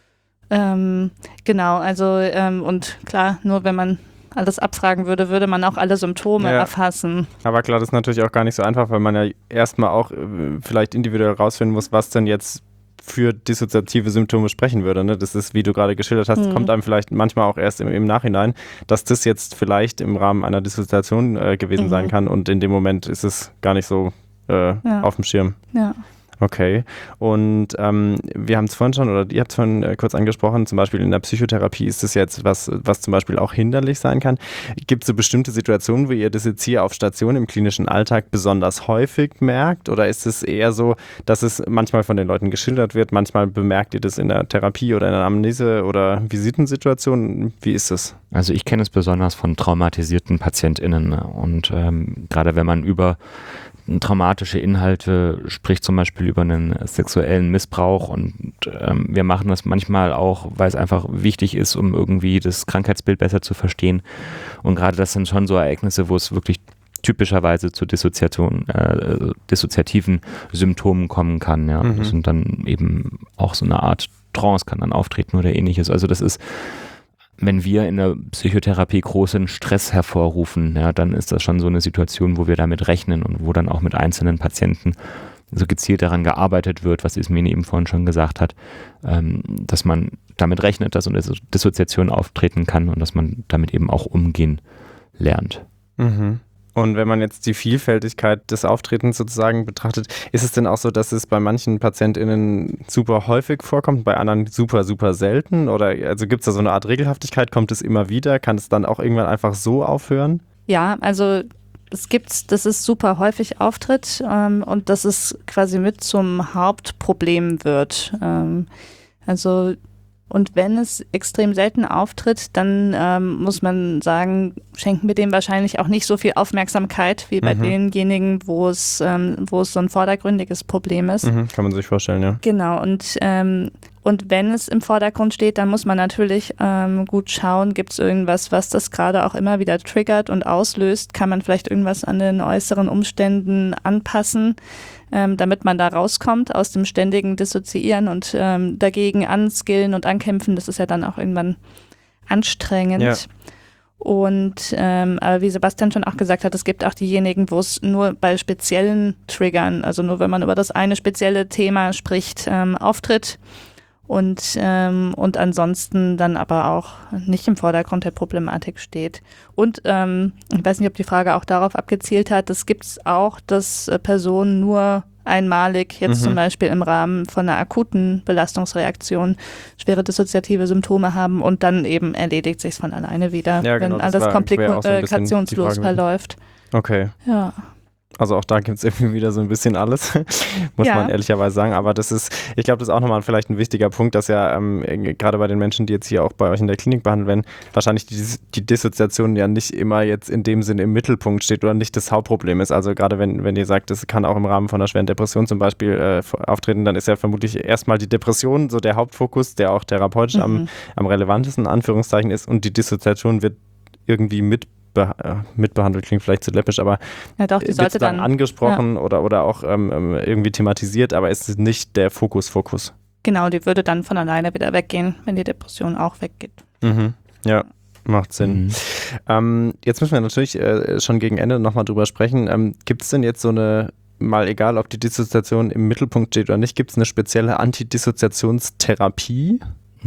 Genau, also und klar, nur wenn man alles abfragen würde, würde man auch alle Symptome erfassen. Aber klar, das ist natürlich auch gar nicht so einfach, weil man ja erstmal auch vielleicht individuell rausfinden muss, was denn jetzt für dissoziative Symptome sprechen würde. Ne? Das ist, wie du gerade geschildert hast, kommt einem vielleicht manchmal auch erst im Nachhinein, dass das jetzt vielleicht im Rahmen einer Dissoziation gewesen sein kann und in dem Moment ist es gar nicht so auf dem Schirm. Ja. Okay. Und wir haben es vorhin schon, oder ihr habt es vorhin kurz angesprochen, zum Beispiel in der Psychotherapie ist es jetzt was zum Beispiel auch hinderlich sein kann. Gibt es so bestimmte Situationen, wo ihr das jetzt hier auf Station im klinischen Alltag besonders häufig merkt? Oder ist es eher so, dass es manchmal von den Leuten geschildert wird, manchmal bemerkt ihr das in der Therapie oder in der Amnese oder Visitensituationen? Wie ist es? Also ich kenne es besonders von traumatisierten PatientInnen und gerade wenn man über traumatische Inhalte spricht, zum Beispiel über einen sexuellen Missbrauch und wir machen das manchmal auch, weil es einfach wichtig ist, um irgendwie das Krankheitsbild besser zu verstehen und gerade das sind schon so Ereignisse, wo es wirklich typischerweise zu dissoziativen Symptomen kommen kann. Ja. Das sind dann eben auch so eine Art Trance kann dann auftreten oder ähnliches. Also das ist wenn wir in der Psychotherapie großen Stress hervorrufen, ja, dann ist das schon so eine Situation, wo wir damit rechnen und wo dann auch mit einzelnen Patienten so gezielt daran gearbeitet wird, was Ismene eben vorhin schon gesagt hat, dass man damit rechnet, dass eine Dissoziation auftreten kann und dass man damit eben auch umgehen lernt. Und wenn man jetzt die Vielfältigkeit des Auftretens sozusagen betrachtet, ist es denn auch so, dass es bei manchen PatientInnen super häufig vorkommt, bei anderen super, super selten? Oder also gibt es da so eine Art Regelhaftigkeit? Kommt es immer wieder? Kann es dann auch irgendwann einfach so aufhören? Ja, also dass es super häufig auftritt und dass es quasi mit zum Hauptproblem wird. Also Und wenn es extrem selten auftritt, dann muss man sagen, schenken wir dem wahrscheinlich auch nicht so viel Aufmerksamkeit wie bei denjenigen, wo es so ein vordergründiges Problem ist. Kann man sich vorstellen, ja. Genau, und wenn es im Vordergrund steht, dann muss man natürlich gut schauen, gibt es irgendwas, was das gerade auch immer wieder triggert und auslöst? Kann man vielleicht irgendwas an den äußeren Umständen anpassen, damit man da rauskommt aus dem ständigen Dissoziieren und dagegen anskillen und ankämpfen? Das ist ja dann auch irgendwann anstrengend. Ja. Und aber wie Sebastian schon auch gesagt hat, es gibt auch diejenigen, wo es nur bei speziellen Triggern, also nur wenn man über das eine spezielle Thema spricht, auftritt. Und ansonsten dann aber auch nicht im Vordergrund der Problematik steht. Und ich weiß nicht, ob die Frage auch darauf abgezielt hat, es gibt es auch, dass Personen nur einmalig jetzt zum Beispiel im Rahmen von einer akuten Belastungsreaktion schwere dissoziative Symptome haben und dann eben erledigt sich es von alleine wieder, ja, genau, wenn alles komplikationslos verläuft. Okay. Ja. Also auch da gibt es irgendwie wieder so ein bisschen alles, muss man ehrlicherweise sagen. Aber das ist, ich glaube, das ist auch nochmal vielleicht ein wichtiger Punkt, dass ja gerade bei den Menschen, die jetzt hier auch bei euch in der Klinik behandelt werden, wahrscheinlich die Dissoziation ja nicht immer jetzt in dem Sinne im Mittelpunkt steht oder nicht das Hauptproblem ist. Also gerade wenn ihr sagt, das kann auch im Rahmen von einer schweren Depression zum Beispiel auftreten, dann ist ja vermutlich erstmal die Depression so der Hauptfokus, der auch therapeutisch am relevantesten, in Anführungszeichen, ist, und die Dissoziation wird irgendwie mitbehandelt, klingt vielleicht zu läppisch, aber ja, doch, die sollte dann angesprochen oder auch irgendwie thematisiert, aber es ist nicht der Fokus. Genau, die würde dann von alleine wieder weggehen, wenn die Depression auch weggeht. Ja, macht Sinn. Jetzt müssen wir natürlich schon gegen Ende nochmal drüber sprechen. Gibt es denn jetzt so eine, mal egal, ob die Dissoziation im Mittelpunkt steht oder nicht, gibt es eine spezielle Antidissoziationstherapie?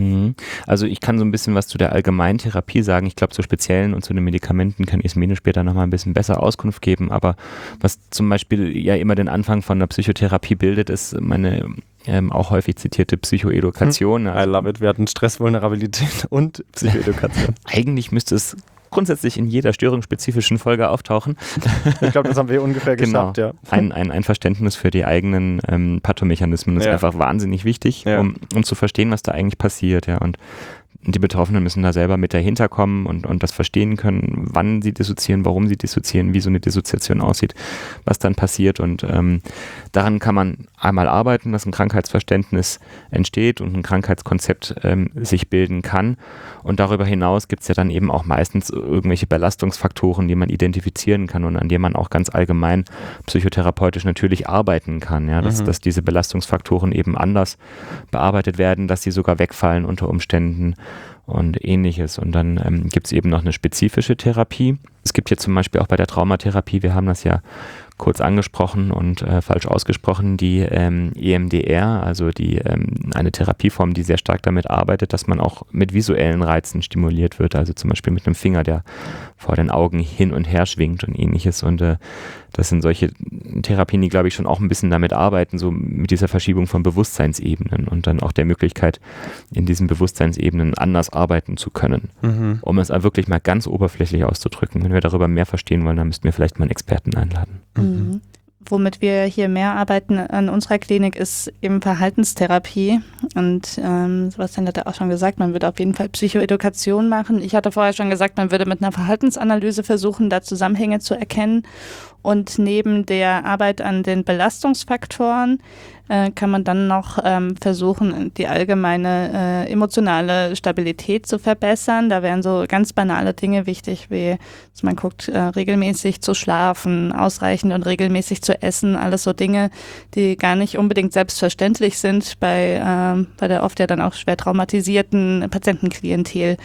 Also ich kann so ein bisschen was zu der Allgemeintherapie sagen. Ich glaube, zu speziellen und zu den Medikamenten kann Ismene später nochmal ein bisschen besser Auskunft geben. Aber was zum Beispiel ja immer den Anfang von der Psychotherapie bildet, ist meine auch häufig zitierte Psychoedukation. I love it. Wir hatten Stressvulnerabilität und Psychoedukation. Eigentlich müsste es grundsätzlich in jeder störungsspezifischen Folge auftauchen. Ich glaube, das haben wir ungefähr geschafft, ja. Ein Verständnis für die eigenen Pathomechanismen ist einfach wahnsinnig wichtig, um zu verstehen, was da eigentlich passiert, ja. Und die Betroffenen müssen da selber mit dahinter kommen und das verstehen können, wann sie dissoziieren, warum sie dissoziieren, wie so eine Dissoziation aussieht, was dann passiert. Und daran kann man einmal arbeiten, dass ein Krankheitsverständnis entsteht und ein Krankheitskonzept sich bilden kann. Und darüber hinaus gibt es ja dann eben auch meistens irgendwelche Belastungsfaktoren, die man identifizieren kann und an denen man auch ganz allgemein psychotherapeutisch natürlich arbeiten kann. Ja? Dass diese Belastungsfaktoren eben anders bearbeitet werden, dass sie sogar wegfallen unter Umständen und ähnliches. Und dann gibt es eben noch eine spezifische Therapie. Es gibt jetzt zum Beispiel auch bei der Traumatherapie, wir haben das ja kurz angesprochen und falsch ausgesprochen, die EMDR, also eine Therapieform, die sehr stark damit arbeitet, dass man auch mit visuellen Reizen stimuliert wird, also zum Beispiel mit einem Finger, der vor den Augen hin und her schwingt und ähnliches. Und das sind solche Therapien, die, glaube ich, schon auch ein bisschen damit arbeiten, so mit dieser Verschiebung von Bewusstseinsebenen und dann auch der Möglichkeit, in diesen Bewusstseinsebenen anders arbeiten zu können. Um es wirklich mal ganz oberflächlich auszudrücken. Wenn wir darüber mehr verstehen wollen, dann müssten wir vielleicht mal einen Experten einladen. Womit wir hier mehr arbeiten an unserer Klinik ist eben Verhaltenstherapie. Und Sebastian hat ja auch schon gesagt, man würde auf jeden Fall Psychoedukation machen. Ich hatte vorher schon gesagt, man würde mit einer Verhaltensanalyse versuchen, da Zusammenhänge zu erkennen. Und neben der Arbeit an den Belastungsfaktoren kann man dann noch versuchen, die allgemeine emotionale Stabilität zu verbessern. Da wären so ganz banale Dinge wichtig, wie dass man guckt, regelmäßig zu schlafen, ausreichend und regelmäßig zu essen. Alles so Dinge, die gar nicht unbedingt selbstverständlich sind bei der oft ja dann auch schwer traumatisierten Patientenklientel.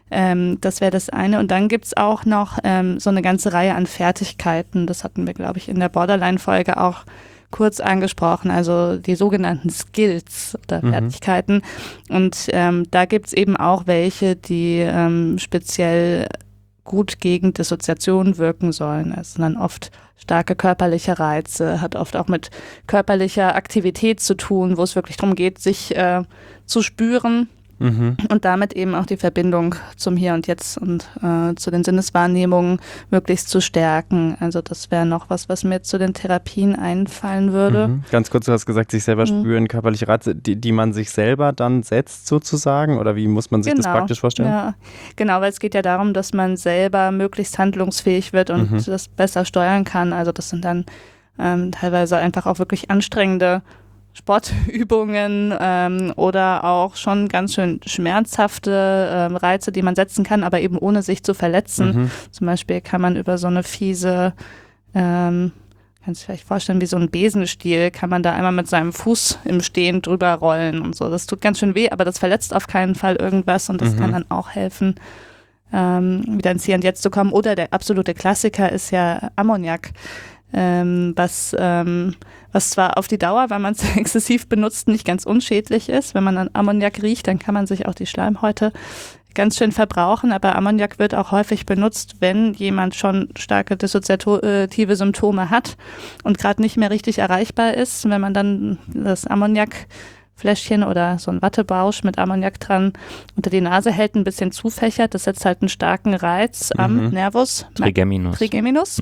Das wäre das eine. Und dann gibt's auch noch so eine ganze Reihe an Fertigkeiten. Das hatten wir, glaube ich, in der Borderline-Folge auch kurz angesprochen, also die sogenannten Skills oder Fertigkeiten. Und da gibt's eben auch welche, die speziell gut gegen Dissoziation wirken sollen. Es sind dann oft starke körperliche Reize, hat oft auch mit körperlicher Aktivität zu tun, wo es wirklich darum geht, sich zu spüren und damit eben auch die Verbindung zum Hier und Jetzt und zu den Sinneswahrnehmungen möglichst zu stärken. Also das wäre noch was mir zu den Therapien einfallen würde. Ganz kurz, du hast gesagt, sich selber spüren, körperliche Reize, die man sich selber dann setzt sozusagen, oder wie muss man sich das praktisch vorstellen? Ja, genau, weil es geht ja darum, dass man selber möglichst handlungsfähig wird und das besser steuern kann. Also das sind dann teilweise einfach auch wirklich anstrengende Sportübungen oder auch schon ganz schön schmerzhafte Reize, die man setzen kann, aber eben ohne sich zu verletzen. Zum Beispiel kann man über so eine fiese, kannst du dir vielleicht vorstellen, wie so ein Besenstiel, kann man da einmal mit seinem Fuß im Stehen drüber rollen und so. Das tut ganz schön weh, aber das verletzt auf keinen Fall irgendwas und das kann dann auch helfen, wieder ins Hier und Jetzt zu kommen. Oder der absolute Klassiker ist ja Ammoniak. Was zwar auf die Dauer, weil man es exzessiv benutzt, nicht ganz unschädlich ist. Wenn man an Ammoniak riecht, dann kann man sich auch die Schleimhäute ganz schön verbrauchen, aber Ammoniak wird auch häufig benutzt, wenn jemand schon starke dissoziative Symptome hat und gerade nicht mehr richtig erreichbar ist. Wenn man dann das Ammoniakfläschchen oder so ein Wattebausch mit Ammoniak dran unter die Nase hält, ein bisschen zufächert, das setzt halt einen starken Reiz am Nervus Trigeminus.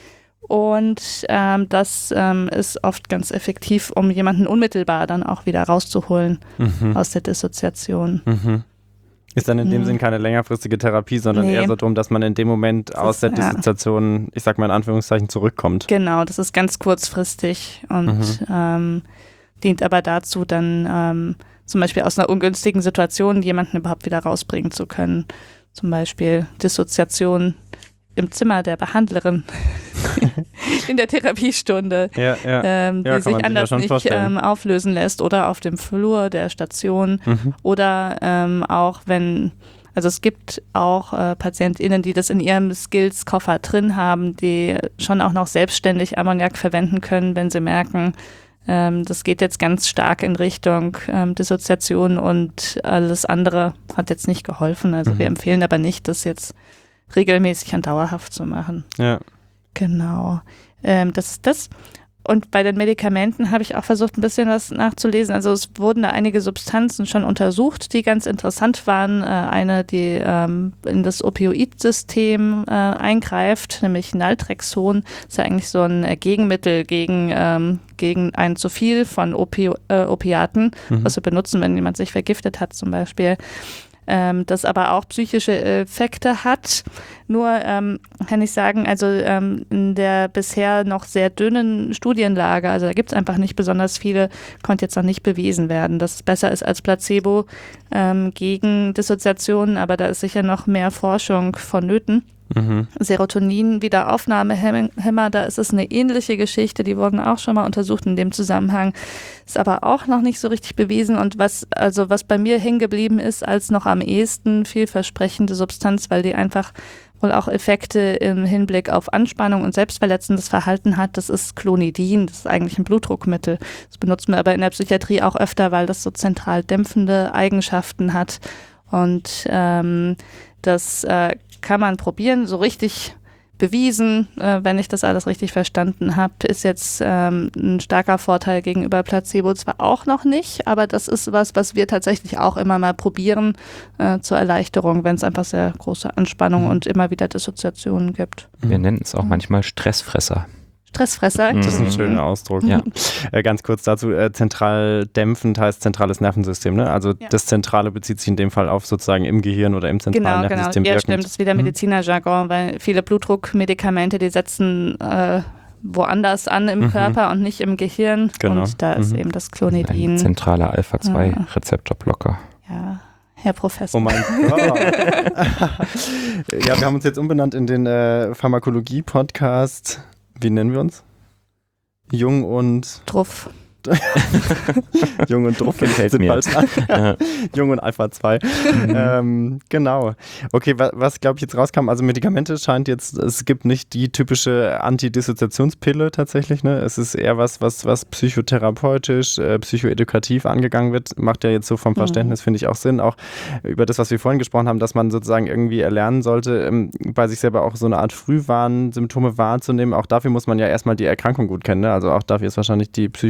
Und das ist oft ganz effektiv, um jemanden unmittelbar dann auch wieder rauszuholen aus der Dissoziation. Ist dann in dem Sinn keine längerfristige Therapie, sondern eher so darum, dass man in dem Moment aus der Dissoziation, ich sag mal in Anführungszeichen, zurückkommt. Genau, das ist ganz kurzfristig und dient aber dazu, dann zum Beispiel aus einer ungünstigen Situation jemanden überhaupt wieder rausbringen zu können. Zum Beispiel Dissoziation im Zimmer der Behandlerin in der Therapiestunde, die sich anders nicht auflösen lässt, oder auf dem Flur der Station oder auch also es gibt auch PatientInnen, die das in ihrem Skills-Koffer drin haben, die schon auch noch selbstständig Ammoniak verwenden können, wenn sie merken, das geht jetzt ganz stark in Richtung Dissoziation und alles andere hat jetzt nicht geholfen. Also wir empfehlen aber nicht, das jetzt regelmäßig und dauerhaft zu machen. Ja. Genau. Das ist das. Und bei den Medikamenten habe ich auch versucht, ein bisschen was nachzulesen. Also es wurden da einige Substanzen schon untersucht, die ganz interessant waren. Eine, die in das Opioidsystem eingreift, nämlich Naltrexon. Das ist ja eigentlich so ein Gegenmittel gegen ein zu viel von Opiaten, was wir benutzen, wenn jemand sich vergiftet hat zum Beispiel. Das aber auch psychische Effekte hat. Nur kann ich sagen, also in der bisher noch sehr dünnen Studienlage, also da gibt es einfach nicht besonders viele, konnte jetzt noch nicht bewiesen werden, dass es besser ist als Placebo gegen Dissoziationen, aber da ist sicher noch mehr Forschung vonnöten. Serotonin-Wiederaufnahmehemmer, da ist es eine ähnliche Geschichte, die wurden auch schon mal untersucht in dem Zusammenhang, ist aber auch noch nicht so richtig bewiesen und was bei mir hängen geblieben ist als noch am ehesten vielversprechende Substanz, weil die einfach wohl auch Effekte im Hinblick auf Anspannung und selbstverletzendes Verhalten hat, das ist Clonidin, das ist eigentlich ein Blutdruckmittel. Das benutzt man aber in der Psychiatrie auch öfter, weil das so zentral dämpfende Eigenschaften hat und das kann man probieren, so richtig bewiesen, wenn ich das alles richtig verstanden habe, ist jetzt ein starker Vorteil gegenüber Placebo zwar auch noch nicht, aber das ist was wir tatsächlich auch immer mal probieren zur Erleichterung, wenn es einfach sehr große Anspannung und immer wieder Dissoziationen gibt. Wir nennen es auch manchmal Stressfresser. Stressfresser. Das ist ein schöner Ausdruck. Ja. Ganz kurz dazu, zentral dämpfend heißt zentrales Nervensystem, ne? Also das Zentrale bezieht sich in dem Fall auf sozusagen im Gehirn oder im zentralen Nervensystem. Ja, stimmt, das ist wieder Medizinerjargon, weil viele Blutdruckmedikamente, die setzen woanders an im Körper und nicht im Gehirn. Genau. Und da ist eben das Clonidin. Ein zentraler Alpha-2-Rezeptorblocker. Ja, Herr Professor. Oh mein Gott. Ja, wir haben uns jetzt umbenannt in den Pharmakologie-Podcast. Wie nennen wir uns? Jung und Druff. Jung und Druff gefällt mir. Jung und Alpha 2. Genau. Okay, was glaube ich jetzt rauskam, also Medikamente scheint jetzt, es gibt nicht die typische Antidissoziationspille tatsächlich, ne? Es ist eher was psychotherapeutisch, psychoedukativ angegangen wird, macht ja jetzt so vom Verständnis, finde ich, auch Sinn, auch über das, was wir vorhin gesprochen haben, dass man sozusagen irgendwie erlernen sollte, bei sich selber auch so eine Art Frühwarnsymptome wahrzunehmen. Auch dafür muss man ja erstmal die Erkrankung gut kennen, ne? Also auch dafür ist wahrscheinlich die Psychoedukation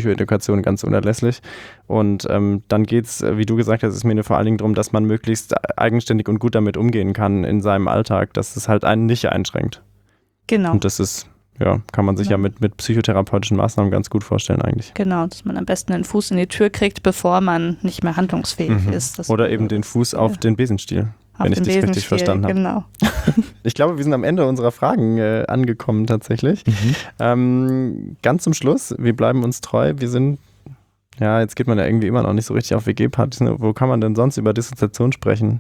Dissoziation ganz unerlässlich. Und dann geht es, wie du gesagt hast, ist mir vor allen Dingen darum, dass man möglichst eigenständig und gut damit umgehen kann in seinem Alltag, dass es halt einen nicht einschränkt. Genau. Und das ist, ja, kann man sich ja mit psychotherapeutischen Maßnahmen ganz gut vorstellen eigentlich. Genau, dass man am besten den Fuß in die Tür kriegt, bevor man nicht mehr handlungsfähig ist. Oder eben den Fuß auf den Besenstiel, wenn ich dich richtig verstanden habe. Genau. Ich glaube, wir sind am Ende unserer Fragen angekommen tatsächlich. Ganz zum Schluss, wir bleiben uns treu. Wir sind, ja, jetzt geht man ja irgendwie immer noch nicht so richtig auf WG-Partys. Ne? Wo kann man denn sonst über Dissoziation sprechen?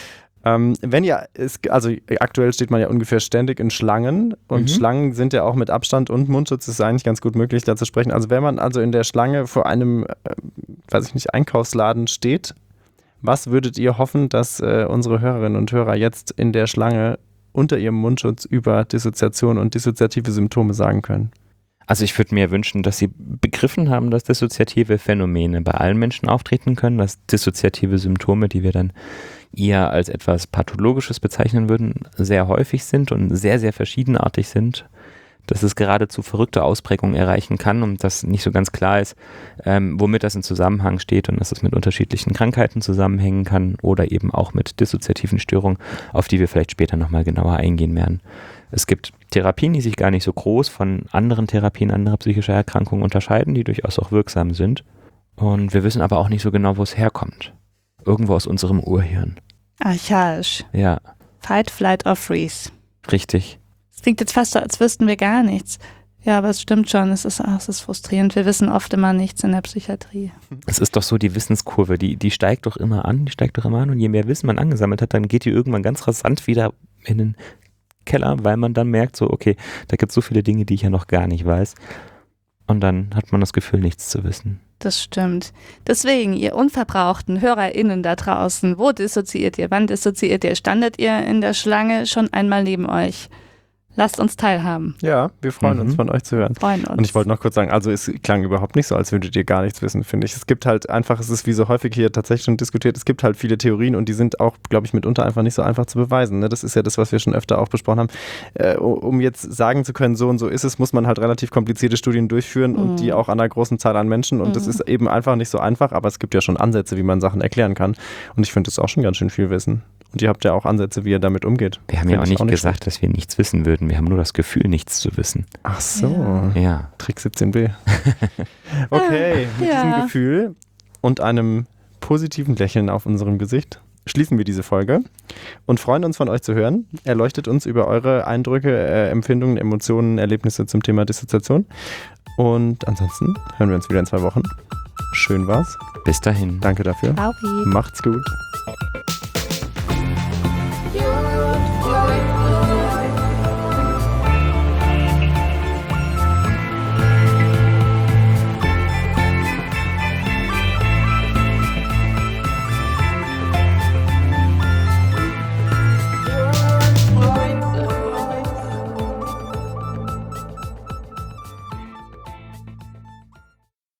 Wenn ihr, also aktuell steht man ja ungefähr ständig in Schlangen und Schlangen sind ja auch mit Abstand und Mundschutz ist eigentlich ganz gut möglich, da zu sprechen. Also wenn man also in der Schlange vor einem, weiß ich nicht, Einkaufsladen steht, was würdet ihr hoffen, dass unsere Hörerinnen und Hörer jetzt in der Schlange unter ihrem Mundschutz über Dissoziation und dissoziative Symptome sagen können? Also ich würde mir wünschen, dass sie begriffen haben, dass dissoziative Phänomene bei allen Menschen auftreten können, dass dissoziative Symptome, die wir dann eher als etwas Pathologisches bezeichnen würden, sehr häufig sind und sehr, sehr verschiedenartig sind, dass es geradezu verrückte Ausprägungen erreichen kann und dass nicht so ganz klar ist, womit das in Zusammenhang steht und dass es mit unterschiedlichen Krankheiten zusammenhängen kann oder eben auch mit dissoziativen Störungen, auf die wir vielleicht später nochmal genauer eingehen werden. Es gibt Therapien, die sich gar nicht so groß von anderen Therapien anderer psychischer Erkrankungen unterscheiden, die durchaus auch wirksam sind. Und wir wissen aber auch nicht so genau, wo es herkommt. Irgendwo aus unserem Urhirn. Archaisch. Ja. Fight, Flight or Freeze. Richtig. Es klingt jetzt fast so, als wüssten wir gar nichts. Ja, aber es stimmt schon, es ist frustrierend. Wir wissen oft immer nichts in der Psychiatrie. Es ist doch so, die Wissenskurve, die steigt doch immer an, und je mehr Wissen man angesammelt hat, dann geht die irgendwann ganz rasant wieder in den Keller, weil man dann merkt so, okay, da gibt es so viele Dinge, die ich ja noch gar nicht weiß. Und dann hat man das Gefühl, nichts zu wissen. Das stimmt. Deswegen, ihr unverbrauchten HörerInnen da draußen, wo dissoziiert ihr? Wann dissoziiert ihr? Standet ihr in der Schlange schon einmal neben euch? Lasst uns teilhaben. Ja, wir freuen uns, von euch zu hören. Freuen uns. Und ich wollte noch kurz sagen, also es klang überhaupt nicht so, als würdet ihr gar nichts wissen, finde ich. Es gibt halt einfach, es ist wie so häufig hier tatsächlich schon diskutiert, es gibt halt viele Theorien und die sind auch, glaube ich, mitunter einfach nicht so einfach zu beweisen. Ne? Das ist ja das, was wir schon öfter auch besprochen haben. Um jetzt sagen zu können, so und so ist es, muss man halt relativ komplizierte Studien durchführen und die auch an einer großen Zahl an Menschen. Und das ist eben einfach nicht so einfach, aber es gibt ja schon Ansätze, wie man Sachen erklären kann. Und ich finde das auch schon ganz schön viel Wissen. Und ihr habt ja auch Ansätze, wie ihr damit umgeht. Wir haben ja auch nicht gesagt, dass wir nichts wissen würden. Wir haben nur das Gefühl, nichts zu wissen. Ach so. Ja. Trick 17b. Okay, mit diesem Gefühl und einem positiven Lächeln auf unserem Gesicht schließen wir diese Folge und freuen uns, von euch zu hören. Erleuchtet uns über eure Eindrücke, Empfindungen, Emotionen, Erlebnisse zum Thema Dissoziation. Und ansonsten hören wir uns wieder in 2 Wochen. Schön war's. Bis dahin. Danke dafür. Ciao. Macht's gut.